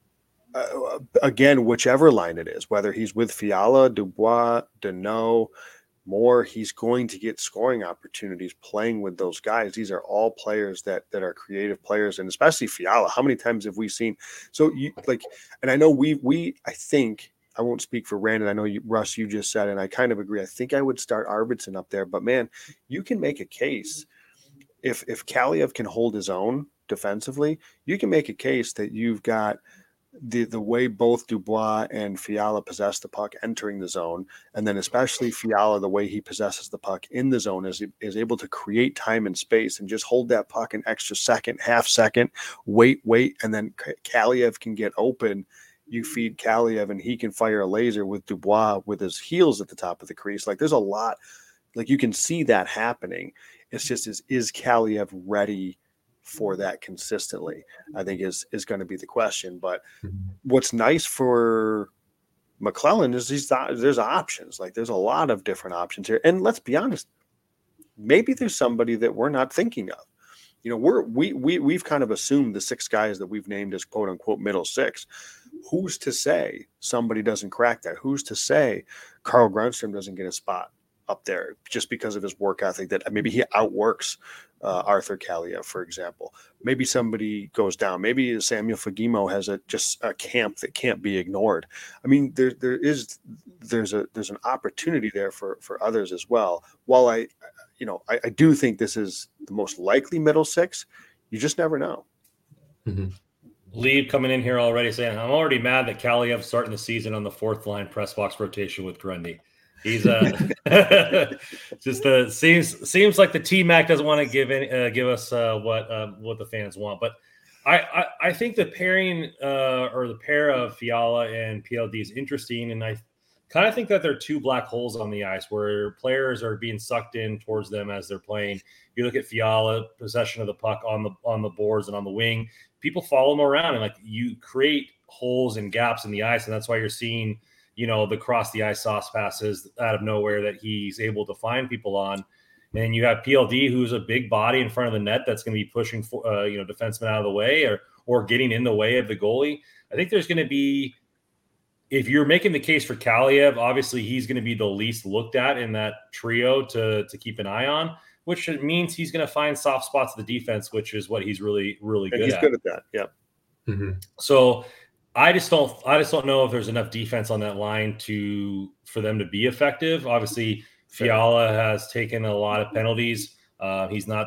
again, whichever line it is, whether he's with Fiala, Dubois, Danault, Moore, he's going to get scoring opportunities playing with those guys. These are all players that are creative players, and especially Fiala. How many times have we seen? So and I know I think, I won't speak for Brandon. I know Russ, you just said, and I kind of agree. I think I would start Arvidsson up there, but man, you can make a case if Kaliev can hold his own defensively, you can make a case that you've got the way both Dubois and Fiala possess the puck entering the zone, and then especially Fiala, the way he possesses the puck in the zone is able to create time and space and just hold that puck an extra second, half second, wait, and then Kaliev can get open. You feed Kaliev and he can fire a laser with Dubois with his heels at the top of the crease. Like there's a lot, like you can see that happening. It's just, is Kaliev ready for that consistently? I think is going to be the question. But what's nice for McClellan is there's options. Like there's a lot of different options here. And let's be honest, maybe there's somebody that we're not thinking of. We've kind of assumed the 6 guys that we've named as quote unquote middle 6. Who's to say somebody doesn't crack that? Who's to say Carl Grundstrom doesn't get a spot up there just because of his work ethic, that maybe he outworks Arthur Kaliev, for example. Maybe somebody goes down. Maybe Samuel Fagemo has just a camp that can't be ignored. I mean, there's an opportunity there for others as well. While I do think this is the most likely middle 6, you just never know. Mm-hmm. Lee coming in here already saying, I'm already mad that Kaliev's starting the season on the 4th line press box rotation with Grundy. He's seems like the T-Mac doesn't want to give us what the fans want. But I think the pairing or the pair of Fiala and PLD is interesting, and I kind of think that they're two black holes on the ice where players are being sucked in towards them as they're playing. You look at Fiala, possession of the puck on the boards and on the wing. People follow him around, and like you create holes and gaps in the ice, and that's why you're seeing, the cross the ice sauce passes out of nowhere that he's able to find people on. And you have PLD, who's a big body in front of the net that's going to be pushing defensemen out of the way or getting in the way of the goalie. I think there's going to be, if you're making the case for Kaliev, obviously he's going to be the least looked at in that trio to keep an eye on, which means he's going to find soft spots of the defense, which is what he's really, really good at. He's good at that, yeah. Mm-hmm. So I just don't know if there's enough defense on that line for them to be effective. Obviously, Fiala has taken a lot of penalties. He's not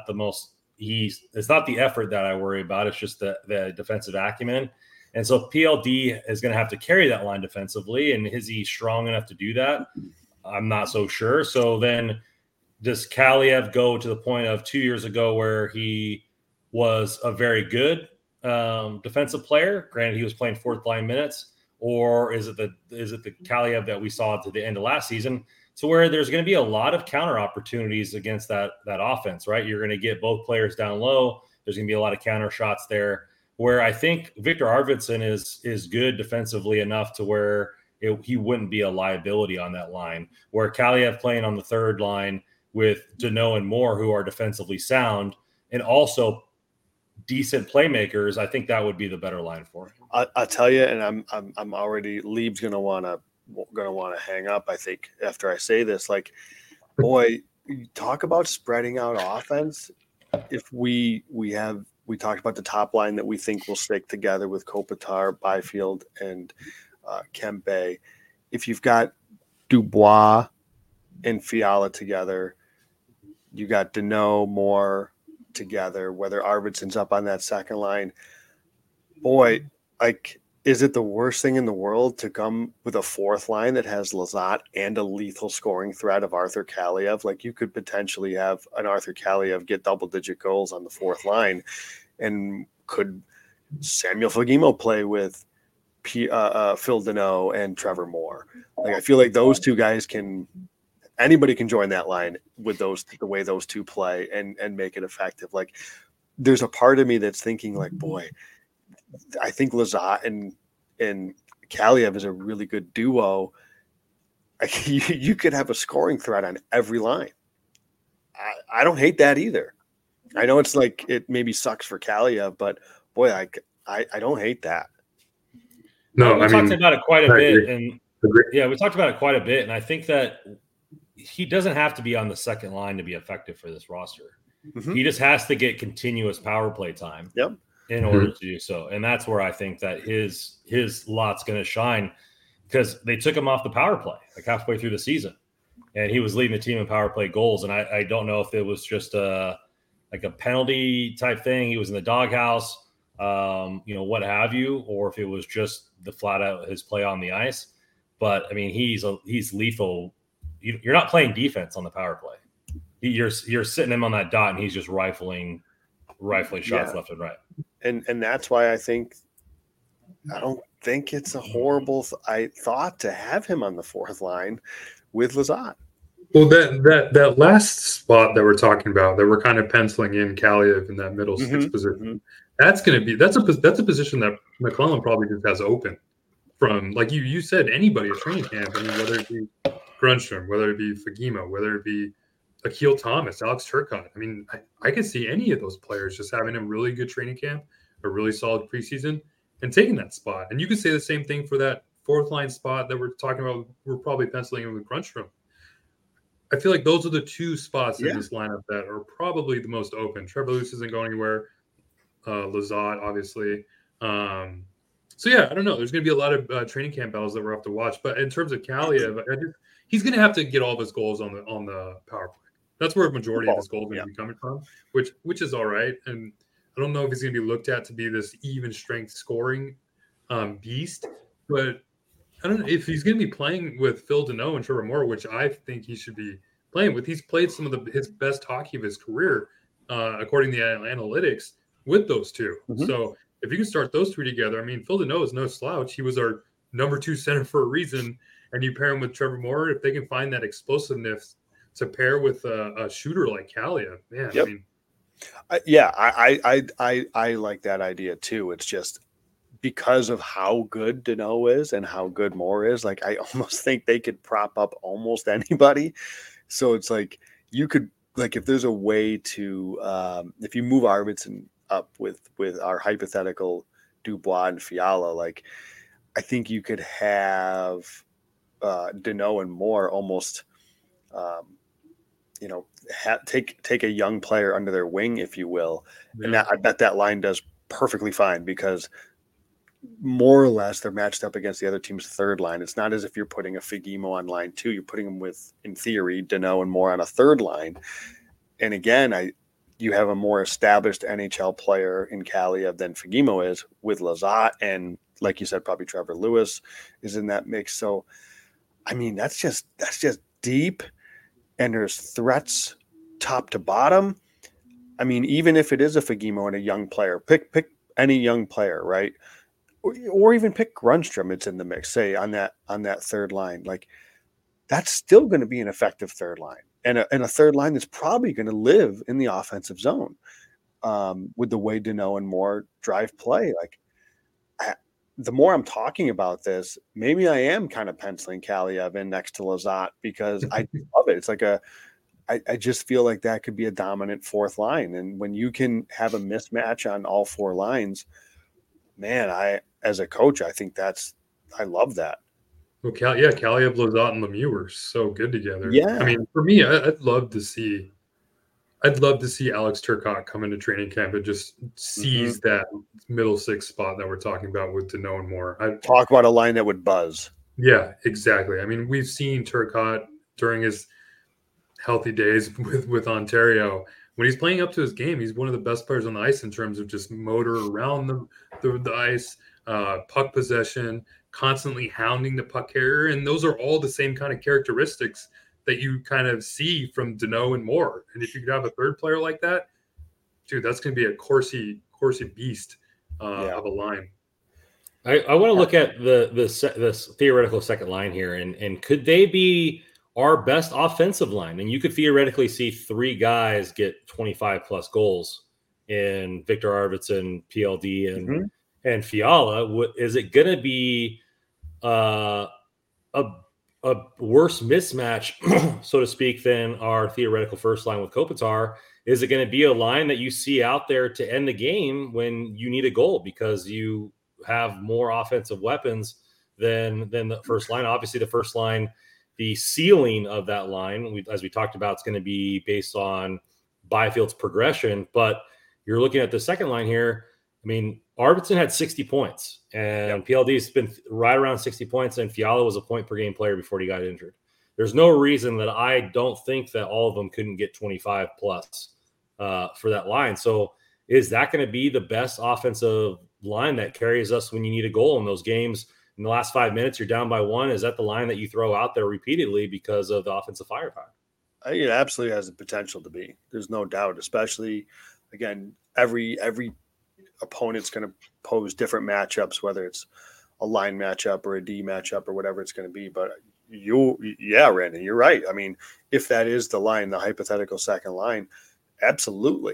it's not the effort that I worry about. It's just the defensive acumen. And so PLD is going to have to carry that line defensively. And is he strong enough to do that? I'm not so sure. So then does Kaliev go to the point of 2 years ago where he was a very good defensive player? Granted, he was playing fourth line minutes. Or is it the Kaliev that we saw to the end of last season? So where there's going to be a lot of counter opportunities against that offense, right? You're going to get both players down low. There's going to be a lot of counter shots there. Where I think Victor Arvidsson is good defensively enough to where he wouldn't be a liability on that line. Where Kaliev playing on the third line with Deneau and Moore, who are defensively sound and also decent playmakers, I think that would be the better line for him. I'll tell you, and I'm already Lieb's gonna want to hang up. I think after I say this, like, boy, you talk about spreading out offense. If we talked about the top line that we think will stick together with Kopitar, Byfield, and Kempe. If you've got Dubois and Fiala together, you got Deneau, Moore together, whether Arvidsson's up on that second line. Boy, like, is it the worst thing in the world to come with a fourth line that has Lizotte and a lethal scoring threat of Arthur Kaliev? Like, you could potentially have an Arthur Kaliev get double-digit goals on the fourth line. And could Samuel Fagemo play with Phil Deneau and Trevor Moore? Like, I feel like those two guys anybody can join that line with the way those two play and make it effective. Like, there's a part of me that's thinking, like, boy, I think Lizotte and Kaliev is a really good duo. You could have a scoring threat on every line. I don't hate that either. I know it's like it maybe sucks for Kaliev, but boy, I don't hate that. No, we talked about it quite a bit, and yeah, we talked about it quite a bit, and I think that he doesn't have to be on the second line to be effective for this roster. Mm-hmm. He just has to get continuous power play time. Yep. In order to do so. And that's where I think that his lot's going to shine, because they took him off the power play like halfway through the season, and he was leading the team in power play goals. And I don't know if it was just a penalty type thing. He was in the doghouse, what have you, or if it was just the flat out his play on the ice. But I mean, he's lethal. You're not playing defense on the power play. You're sitting him on that dot, and he's just rifling shots left and right. And that's why I don't think it's a horrible thought to have him on the fourth line with Lizotte. Well, that last spot that we're talking about, that we're kind of penciling in Kaliev in that middle six position, that's a position that McClellan probably just has open from, like you said, anybody at training camp. I mean, whether it be Grunstrom, whether it be Fagemo, whether it be Akil Thomas, Alex Turcotte. I mean, I could see any of those players just having a really good training camp, a really solid preseason, and taking that spot. And you could say the same thing for that fourth line spot that we're talking about. We're probably penciling in with Grunstrom. I feel like those are the two spots in this lineup that are probably the most open. Trevor Lewis isn't going anywhere. Lizotte, obviously. So, yeah, I don't know. There's going to be a lot of training camp battles that we'll have to watch. But in terms of Kaliev, he's going to have to get all of his goals on the power play. That's where a majority of his goals are going to be coming from, which is all right. And I don't know if he's going to be looked at to be this even strength scoring beast. But I don't know if he's going to be playing with Phil Deneau and Trevor Moore, which I think he should be playing with. He's played some of his best hockey of his career, according to the analytics, with those two. Mm-hmm. So if you can start those three together, I mean, Phil Deneau is no slouch. He was our number 2 center for a reason. And you pair him with Trevor Moore, if they can find that explosiveness to pair with a shooter like Kaliyev, man. Yep. I mean, I like that idea too. It's just because of how good Deneau is and how good Moore is. Like, I almost think they could prop up almost anybody. So it's like you could, like, if there's a way to, if you move Arvidsson up with our hypothetical Dubois and Fiala, like, I think you could have Deneau and Moore almost, take a young player under their wing, if you will. Yeah. And I bet that line does perfectly fine because more or less they're matched up against the other team's third line. It's not as if you're putting a Fagemo on line 2. You're putting them with, in theory, Deneau and Moore on a third line. And again, you have a more established NHL player in Kaliyev than Fagemo is with Lizotte. And like you said, probably Trevor Lewis is in that mix. So, I mean, that's just deep. And there's threats top to bottom. I mean, even if it is a Fagemo and a young player, pick any young player, right? Or even pick Grundstrom. It's in the mix, say on that third line. Like, that's still going to be an effective third line, and a third line that's probably going to live in the offensive zone with the way Deneau and Moore drive play. Like, the more I'm talking about this, maybe I am kind of penciling Kaliyev in next to Lizotte because I love it. It's like I just feel like that could be a dominant fourth line. And when you can have a mismatch on all 4 lines, man, as a coach, I think I love that. Well, Kaliyev, Lizotte, and Lemieux were so good together. Yeah. I mean, for me, I'd love to see Alex Turcotte come into training camp and just seize that middle 6 spot that we're talking about with Deneau and Moore. Talk about a line that would buzz. Yeah, exactly. I mean, we've seen Turcotte during his healthy days with Ontario. When he's playing up to his game, he's one of the best players on the ice in terms of just motor around the ice, puck possession, constantly hounding the puck carrier. And those are all the same kind of characteristics that you kind of see from Deneau and Moore. And if you could have a third player like that, dude, that's going to be a Corsi beast of a line. I want to look at the theoretical second line here, and could they be our best offensive line? And you could theoretically see 3 guys get 25 plus goals in Victor Arvidsson, PLD, and Fiala. Is it going to be a worse mismatch, so to speak, than our theoretical first line with Kopitar? Is it going to be a line that you see out there to end the game when you need a goal because you have more offensive weapons than the first line? Obviously, the first line, the ceiling of that line, as we talked about, it's going to be based on Byfield's progression. But you're looking at the second line here. I mean, Arvidsson had 60 points, and PLD's been right around 60 points, and Fiala was a point-per-game player before he got injured. There's no reason that I don't think that all of them couldn't get 25-plus for that line. So is that going to be the best offensive line that carries us when you need a goal in those games? In the last 5 minutes, you're down by 1. Is that the line that you throw out there repeatedly because of the offensive firepower? I think it absolutely has the potential to be. There's no doubt, especially, again, every opponent's going to pose different matchups, whether it's a line matchup or a D matchup or whatever it's going to be. But Randy, you're right. I mean, if that is the line, the hypothetical second line, absolutely.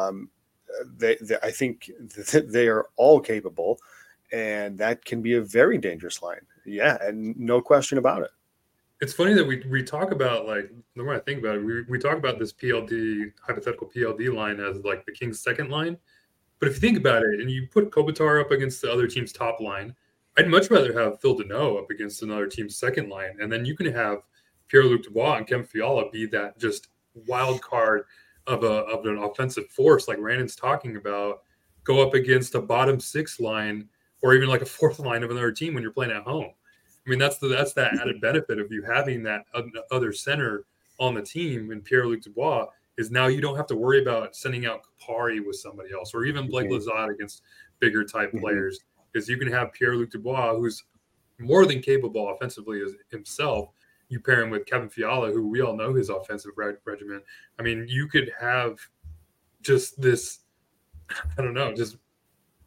I think they are all capable, and that can be a very dangerous line. Yeah, and no question about it. It's funny that we talk about, like, the more I think about it, we talk about this hypothetical PLD line as like the Kings' second line. But if you think about it and you put Kopitar up against the other team's top line, I'd much rather have Phil Deneau up against another team's second line. And then you can have Pierre-Luc Dubois and Kevin Fiala be that just wild card of an offensive force like Randon's talking about, go up against a bottom 6 line or even like a 4th line of another team when you're playing at home. I mean, that's that added benefit of you having that other center on the team, and Pierre-Luc Dubois is now you don't have to worry about sending out Kupari with somebody else or even Blake Lizotte against bigger type players, because you can have Pierre-Luc Dubois, who's more than capable offensively as himself. You pair him with Kevin Fiala, who we all know his offensive regimen. I mean, you could have just this, I don't know, just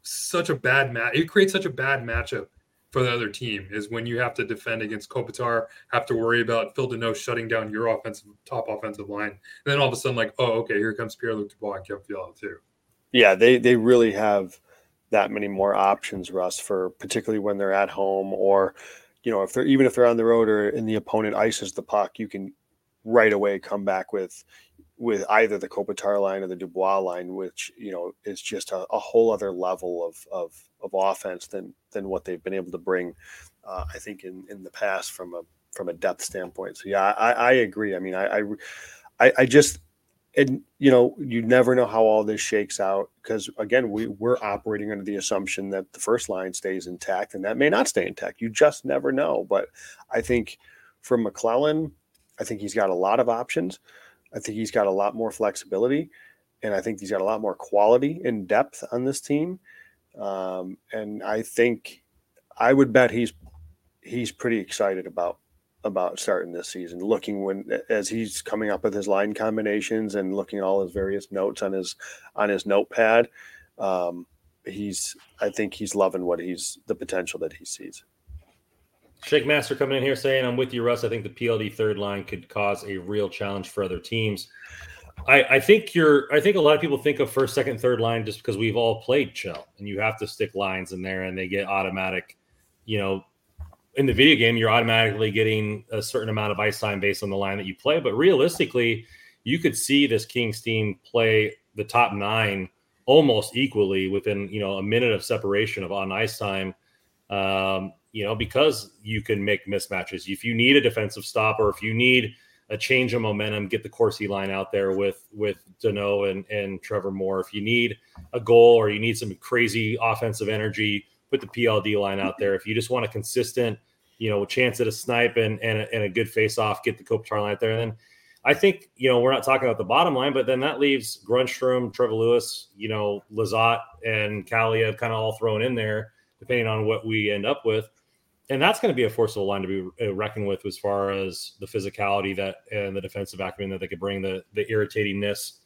such a bad match. It creates such a bad matchup for the other team is when you have to defend against Kopitar, have to worry about Phil Deneau shutting down your top offensive line. And then all of a sudden, like, oh, okay, here comes Pierre-Luc Dubois and Kevin Fiala too. Yeah, they really have that many more options, Russ, for particularly when they're at home or, if they're on the road or and the opponent ices the puck, you can right away come back with either the Kopitar line or the Dubois line, which, is just a whole other level of offense than what they've been able to bring, I think in the past from a depth standpoint. So yeah, I agree. I mean, I just, and you never know how all this shakes out because again, we're operating under the assumption that the first line stays intact, and that may not stay intact. You just never know. But I think from McClellan, I think he's got a lot of options. I think he's got a lot more flexibility, and I think he's got a lot more quality and depth on this team. And I think I would bet he's pretty excited about starting this season, looking as he's coming up with his line combinations and looking at all his various notes on his notepad. I think he's loving the potential that he sees. Shake Master coming in here saying, I'm with you, Russ. I think the PLD third line could cause a real challenge for other teams. I think a lot of people think of first, second, third line just because we've all played Chell and you have to stick lines in there and they get automatic, in the video game, you're automatically getting a certain amount of ice time based on the line that you play. But realistically, you could see this Kings team play the top 9 almost equally within, a minute of separation of on ice time. Because you can make mismatches. If you need a defensive stop or if you need a change of momentum, get the Corsi line out there with Deneau and Trevor Moore. If you need a goal or you need some crazy offensive energy, put the PLD line out there. If you just want a consistent, chance at a snipe and a good face-off, get the Kopitar line out there. And then I think, we're not talking about the bottom line, but then that leaves Grundstrom, Trevor Lewis, Lizotte, and Kaliyev kind of all thrown in there, depending on what we end up with. And that's going to be a forcible line to be reckoned with as far as the physicality and the defensive acumen that they could bring, the irritatingness.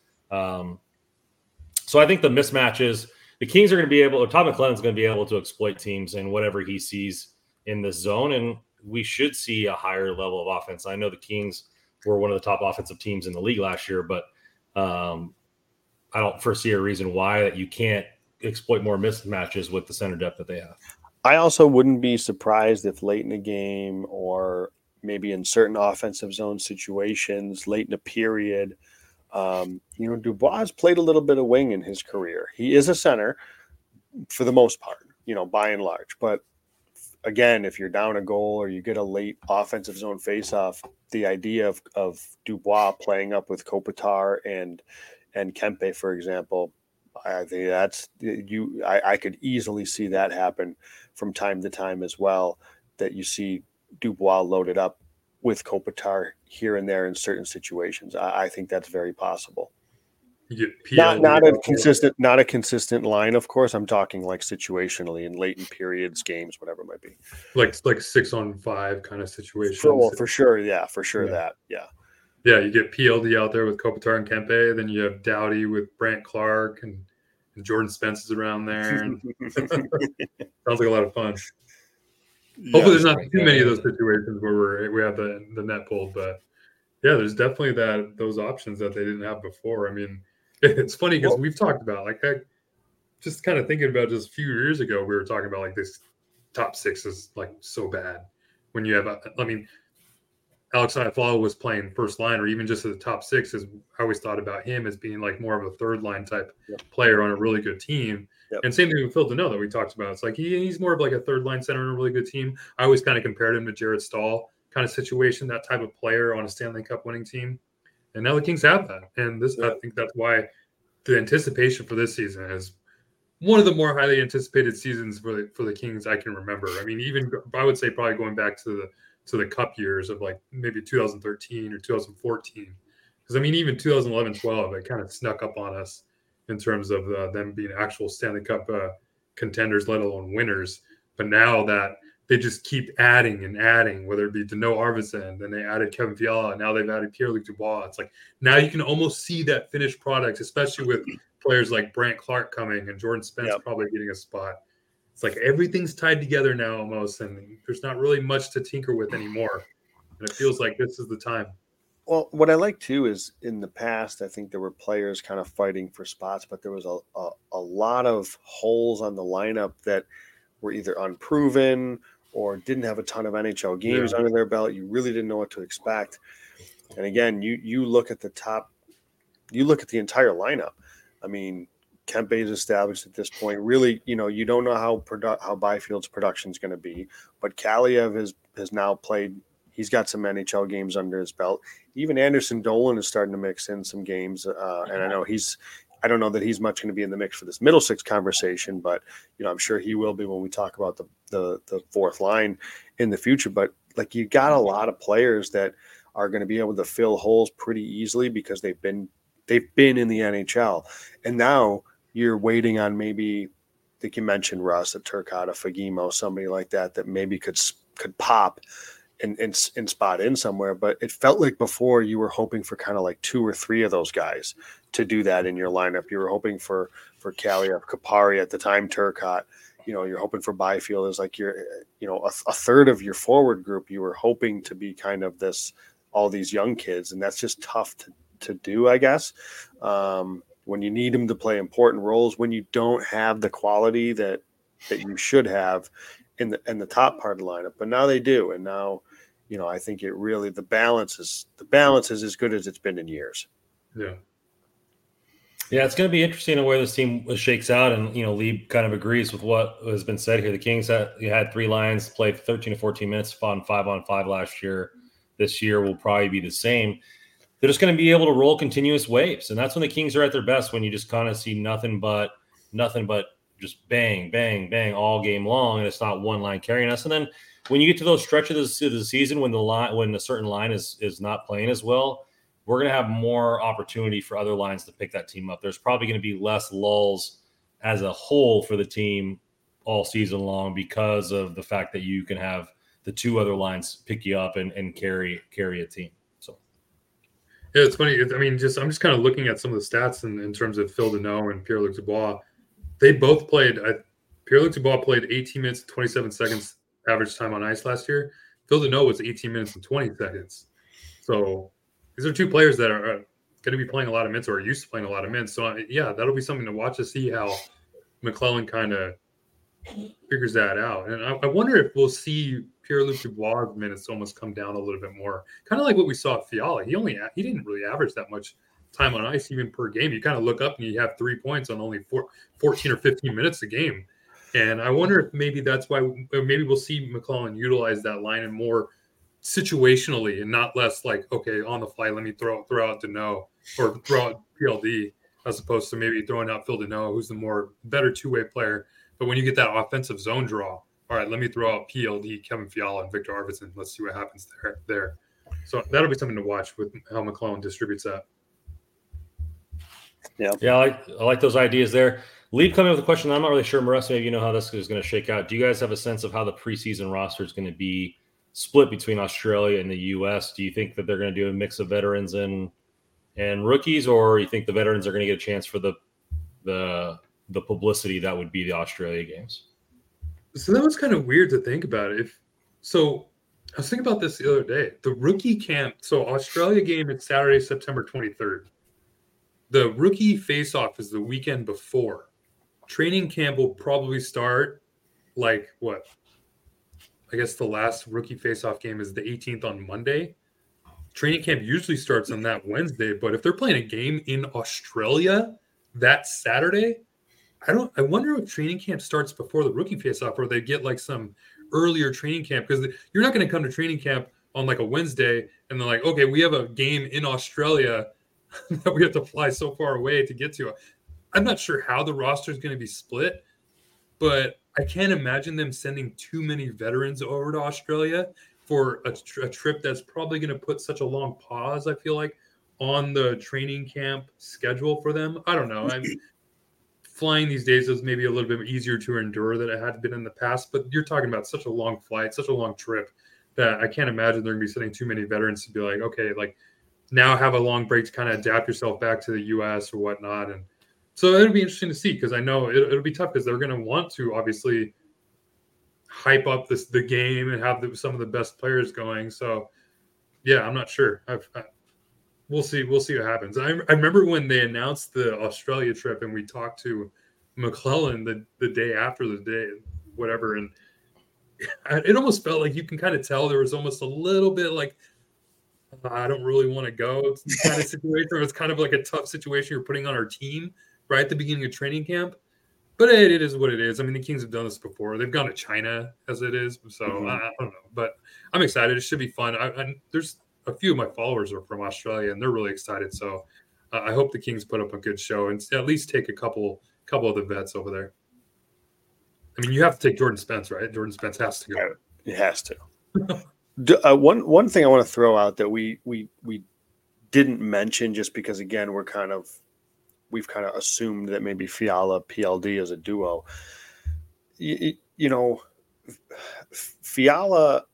So I think the mismatches, the Kings are going to be able, or Todd McClellan's going to be able to exploit teams and whatever he sees in this zone. And we should see a higher level of offense. I know the Kings were one of the top offensive teams in the league last year, but I don't foresee a reason why that you can't exploit more mismatches with the center depth that they have. I also wouldn't be surprised if late in a game or maybe in certain offensive zone situations, late in a period, Dubois played a little bit of wing in his career. He is a center for the most part, by and large. But again, if you're down a goal or you get a late offensive zone faceoff, the idea of Dubois playing up with Kopitar and Kempe, for example, I think I could easily see that happen from time to time as well, that you see Dubois loaded up with Kopitar here and there in certain situations. I think that's very possible. Not a consistent line, of course. I'm talking like situationally in latent periods, games, whatever it might be. Like 6-on-5 kind of situations. For sure. Yeah, for sure. Yeah. Yeah, you get PLD out there with Kopitar and Kempe. Then you have Doughty with Brant Clark and Jordan Spence is around there. And sounds like a lot of fun. Hopefully there's not too many of those situations where we have the net pulled. But, yeah, there's definitely those options that they didn't have before. I mean, it's funny because we've talked about, just kind of thinking about just a few years ago, we were talking about, this top 6 is, so bad. When you have, Alex Iafallo was playing first line or even just at the top 6 is I always thought about him as being more of a third line type player on a really good team. Yep. And same thing with Phil Deneau that we talked about. It's he's more of a third line center on a really good team. I always kind of compared him to Jarrett Stahl kind of situation, that type of player on a Stanley Cup winning team. And now the Kings have that. And I think that's why the anticipation for this season is one of the more highly anticipated seasons for the Kings I can remember. I mean, even I would say probably going back to the Cup years of maybe 2013 or 2014. Because, even 2011-12, it kind of snuck up on us in terms of them being actual Stanley Cup contenders, let alone winners. But now that they just keep adding and adding, whether it be Deneau Arvidsson, then they added Kevin Fiala, and now they've added Pierre-Luc Dubois. It's now you can almost see that finished product, especially with players like Brant Clark coming and Jordan Spence probably getting a spot. It's like everything's tied together now almost, and there's not really much to tinker with anymore. And it feels like this is the time. Well, what I like too is in the past, I think there were players kind of fighting for spots, but there was a lot of holes on the lineup that were either unproven or didn't have a ton of NHL games under their belt. You really didn't know what to expect. And again, you look at the entire lineup. I mean, Kempe is established at this point. Really, you don't know how Byfield's production is going to be, but Kaliev has now played. He's got some NHL games under his belt. Even Anderson Dolan is starting to mix in some games, and I don't know that he's much going to be in the mix for this middle six conversation, but I'm sure he will be when we talk about the fourth line in the future. But like, you got a lot of players that are going to be able to fill holes pretty easily because they've been in the NHL, and now you're waiting on maybe, I think you mentioned Russ, a Turcotte, a Fagemo, somebody like that maybe could pop and spot in somewhere. But it felt like before you were hoping for kind of like 2 or 3 of those guys to do that in your lineup. You were hoping for Kaliev, Kupari at the time, Turcotte. You're hoping for Byfield as like a third of your forward group. You were hoping to be kind of all these young kids, and that's just tough to do, I guess. When you need them to play important roles, when you don't have the quality that you should have in the top part of the lineup, but now they do, and now, I think it really the balance is as good as it's been in years. Yeah, it's going to be interesting the way this team shakes out, and Lee kind of agrees with what has been said here. The Kings had 3 lines, played 13 to 14 minutes on 5-on-5 last year. This year will probably be the same. They're just going to be able to roll continuous waves. And that's when the Kings are at their best, when you just kind of see nothing but just bang, bang, bang all game long. And it's not one line carrying us. And then when you get to those stretches of the season, when a certain line is not playing as well, we're going to have more opportunity for other lines to pick that team up. There's probably going to be less lulls as a whole for the team all season long because of the fact that you can have the 2 other lines pick you up and carry a team. Yeah, it's funny. I'm just kind of looking at some of the stats in terms of Phil Deneau and Pierre-Luc Dubois. They both played. Pierre-Luc Dubois played 18 minutes and 27 seconds average time on ice last year. Phil Deneau was 18 minutes and 20 seconds. So these are 2 players that are going to be playing a lot of minutes or are used to playing a lot of minutes. So that'll be something to watch to see how McClellan kind of figures that out. And I wonder if we'll see Pierre-Luc Dubois minutes almost come down a little bit more, kind of like what we saw at Fiala. He didn't really average that much time on ice even per game. You kind of look up and you have 3 points on only 14 or 15 minutes a game. And I wonder if maybe that's why maybe we'll see McClellan utilize that line and more situationally and not less like, okay, on the fly, let me throw out Deneau or throw out PLD, as opposed to maybe throwing out Phil Deneau, who's the better 2-way player. But when you get that offensive zone draw, all right, let me throw out PLD, Kevin Fiala, and Victor Arvidsson. Let's see what happens there. So that'll be something to watch with how McClellan distributes that. Yeah, I like those ideas there. Lead coming up with a question. I'm not really sure, Marissa, maybe you know how this is going to shake out. Do you guys have a sense of how the preseason roster is going to be split between Australia and the U.S.? Do you think that they're going to do a mix of veterans and rookies, or you think the veterans are going to get a chance for the publicity that would be the Australia games? So that was kind of weird to think about. I was thinking about this the other day. The rookie camp, so Australia game is Saturday, September 23rd. The rookie face-off is the weekend before. Training camp will probably start like what? I guess the last rookie face-off game is the 18th on Monday. Training camp usually starts on that Wednesday, but if they're playing a game in Australia that Saturday, I wonder if training camp starts before the rookie face-off, or they get like some earlier training camp, because you're not going to come to training camp on like a Wednesday and they're like, okay, we have a game in Australia that we have to fly so far away to get to. I'm not sure how the roster is going to be split, but I can't imagine them sending too many veterans over to Australia for a trip that's probably going to put such a long pause, I feel like, on the training camp schedule for them. I don't know. Flying these days is maybe a little bit easier to endure than it had been in the past, but you're talking about such a long flight, such a long trip, that I can't imagine they're going to be sending too many veterans to be like, okay, like now have a long break to kind of adapt yourself back to the U.S. or whatnot. And So it'll be interesting to see, because I know it'll be tough, because they're going to want to obviously hype up the game and have some of the best players going. So yeah, I'm not sure. We'll see what happens. I remember when they announced the Australia trip, and we talked to McClellan the day after the day, whatever, and it almost felt like you can kind of tell there was almost a little bit like, I don't really want to go. It's the kind of situation where it's kind of like a tough situation you're putting on our team right at the beginning of training camp. But it is what it is. I mean, the Kings have done this before. They've gone to China as it is. So I don't know. But I'm excited. It should be fun. There's a few of my followers are from Australia, and they're really excited. So I hope the Kings put up a good show and at least take a couple of the vets over there. I mean, you have to take Jordan Spence, right? Jordan Spence has to go. It has to. One thing I want to throw out that we didn't mention, just because again we've kind of assumed that maybe Fiala PLD is a duo. You know, Fiala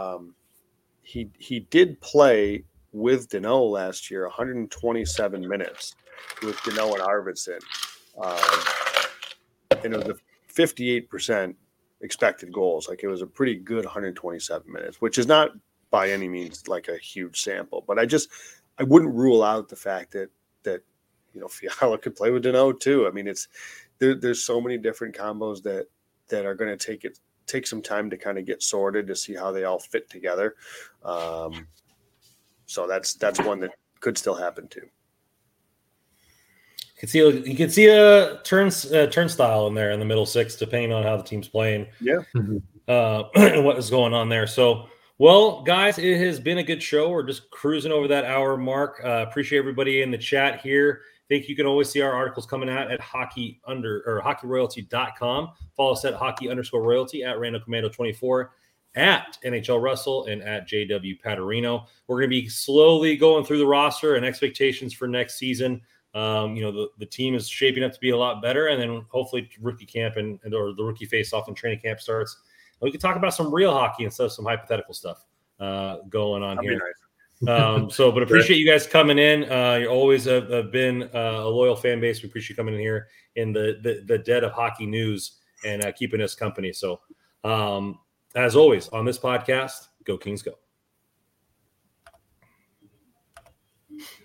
he did play with Danault last year, 127 minutes with Danault and Arvidsson, and it was a 58% expected goals. Like, it was a pretty good 127 minutes, which is not by any means like a huge sample, but I wouldn't rule out the fact that you know, Fiala could play with Danault too. I mean, there's so many different combos that are going to take some time to kind of get sorted to see how they all fit together. So that's one that could still happen too. You can see a turnstile in there in the middle six, depending on how the team's playing. Yeah. And what is going on there. So, well, guys, it has been a good show. We're just cruising over that hour mark. Appreciate everybody in the chat here. I think you can always see our articles coming out at hockeyroyalty.com. Follow us at hockey_royalty, at Randall Commando 24, at NHL Russell, and at JW Paterino. We're going to be slowly going through the roster and expectations for next season. You know, the team is shaping up to be a lot better, and then hopefully rookie camp or the rookie face-off and training camp starts. We can talk about some real hockey instead of some hypothetical stuff going on here. Nice. But appreciate you guys coming in. You're always have been a loyal fan base. We appreciate you coming in here in the dead of hockey news and keeping us company. So, as always, on this podcast, go Kings, go.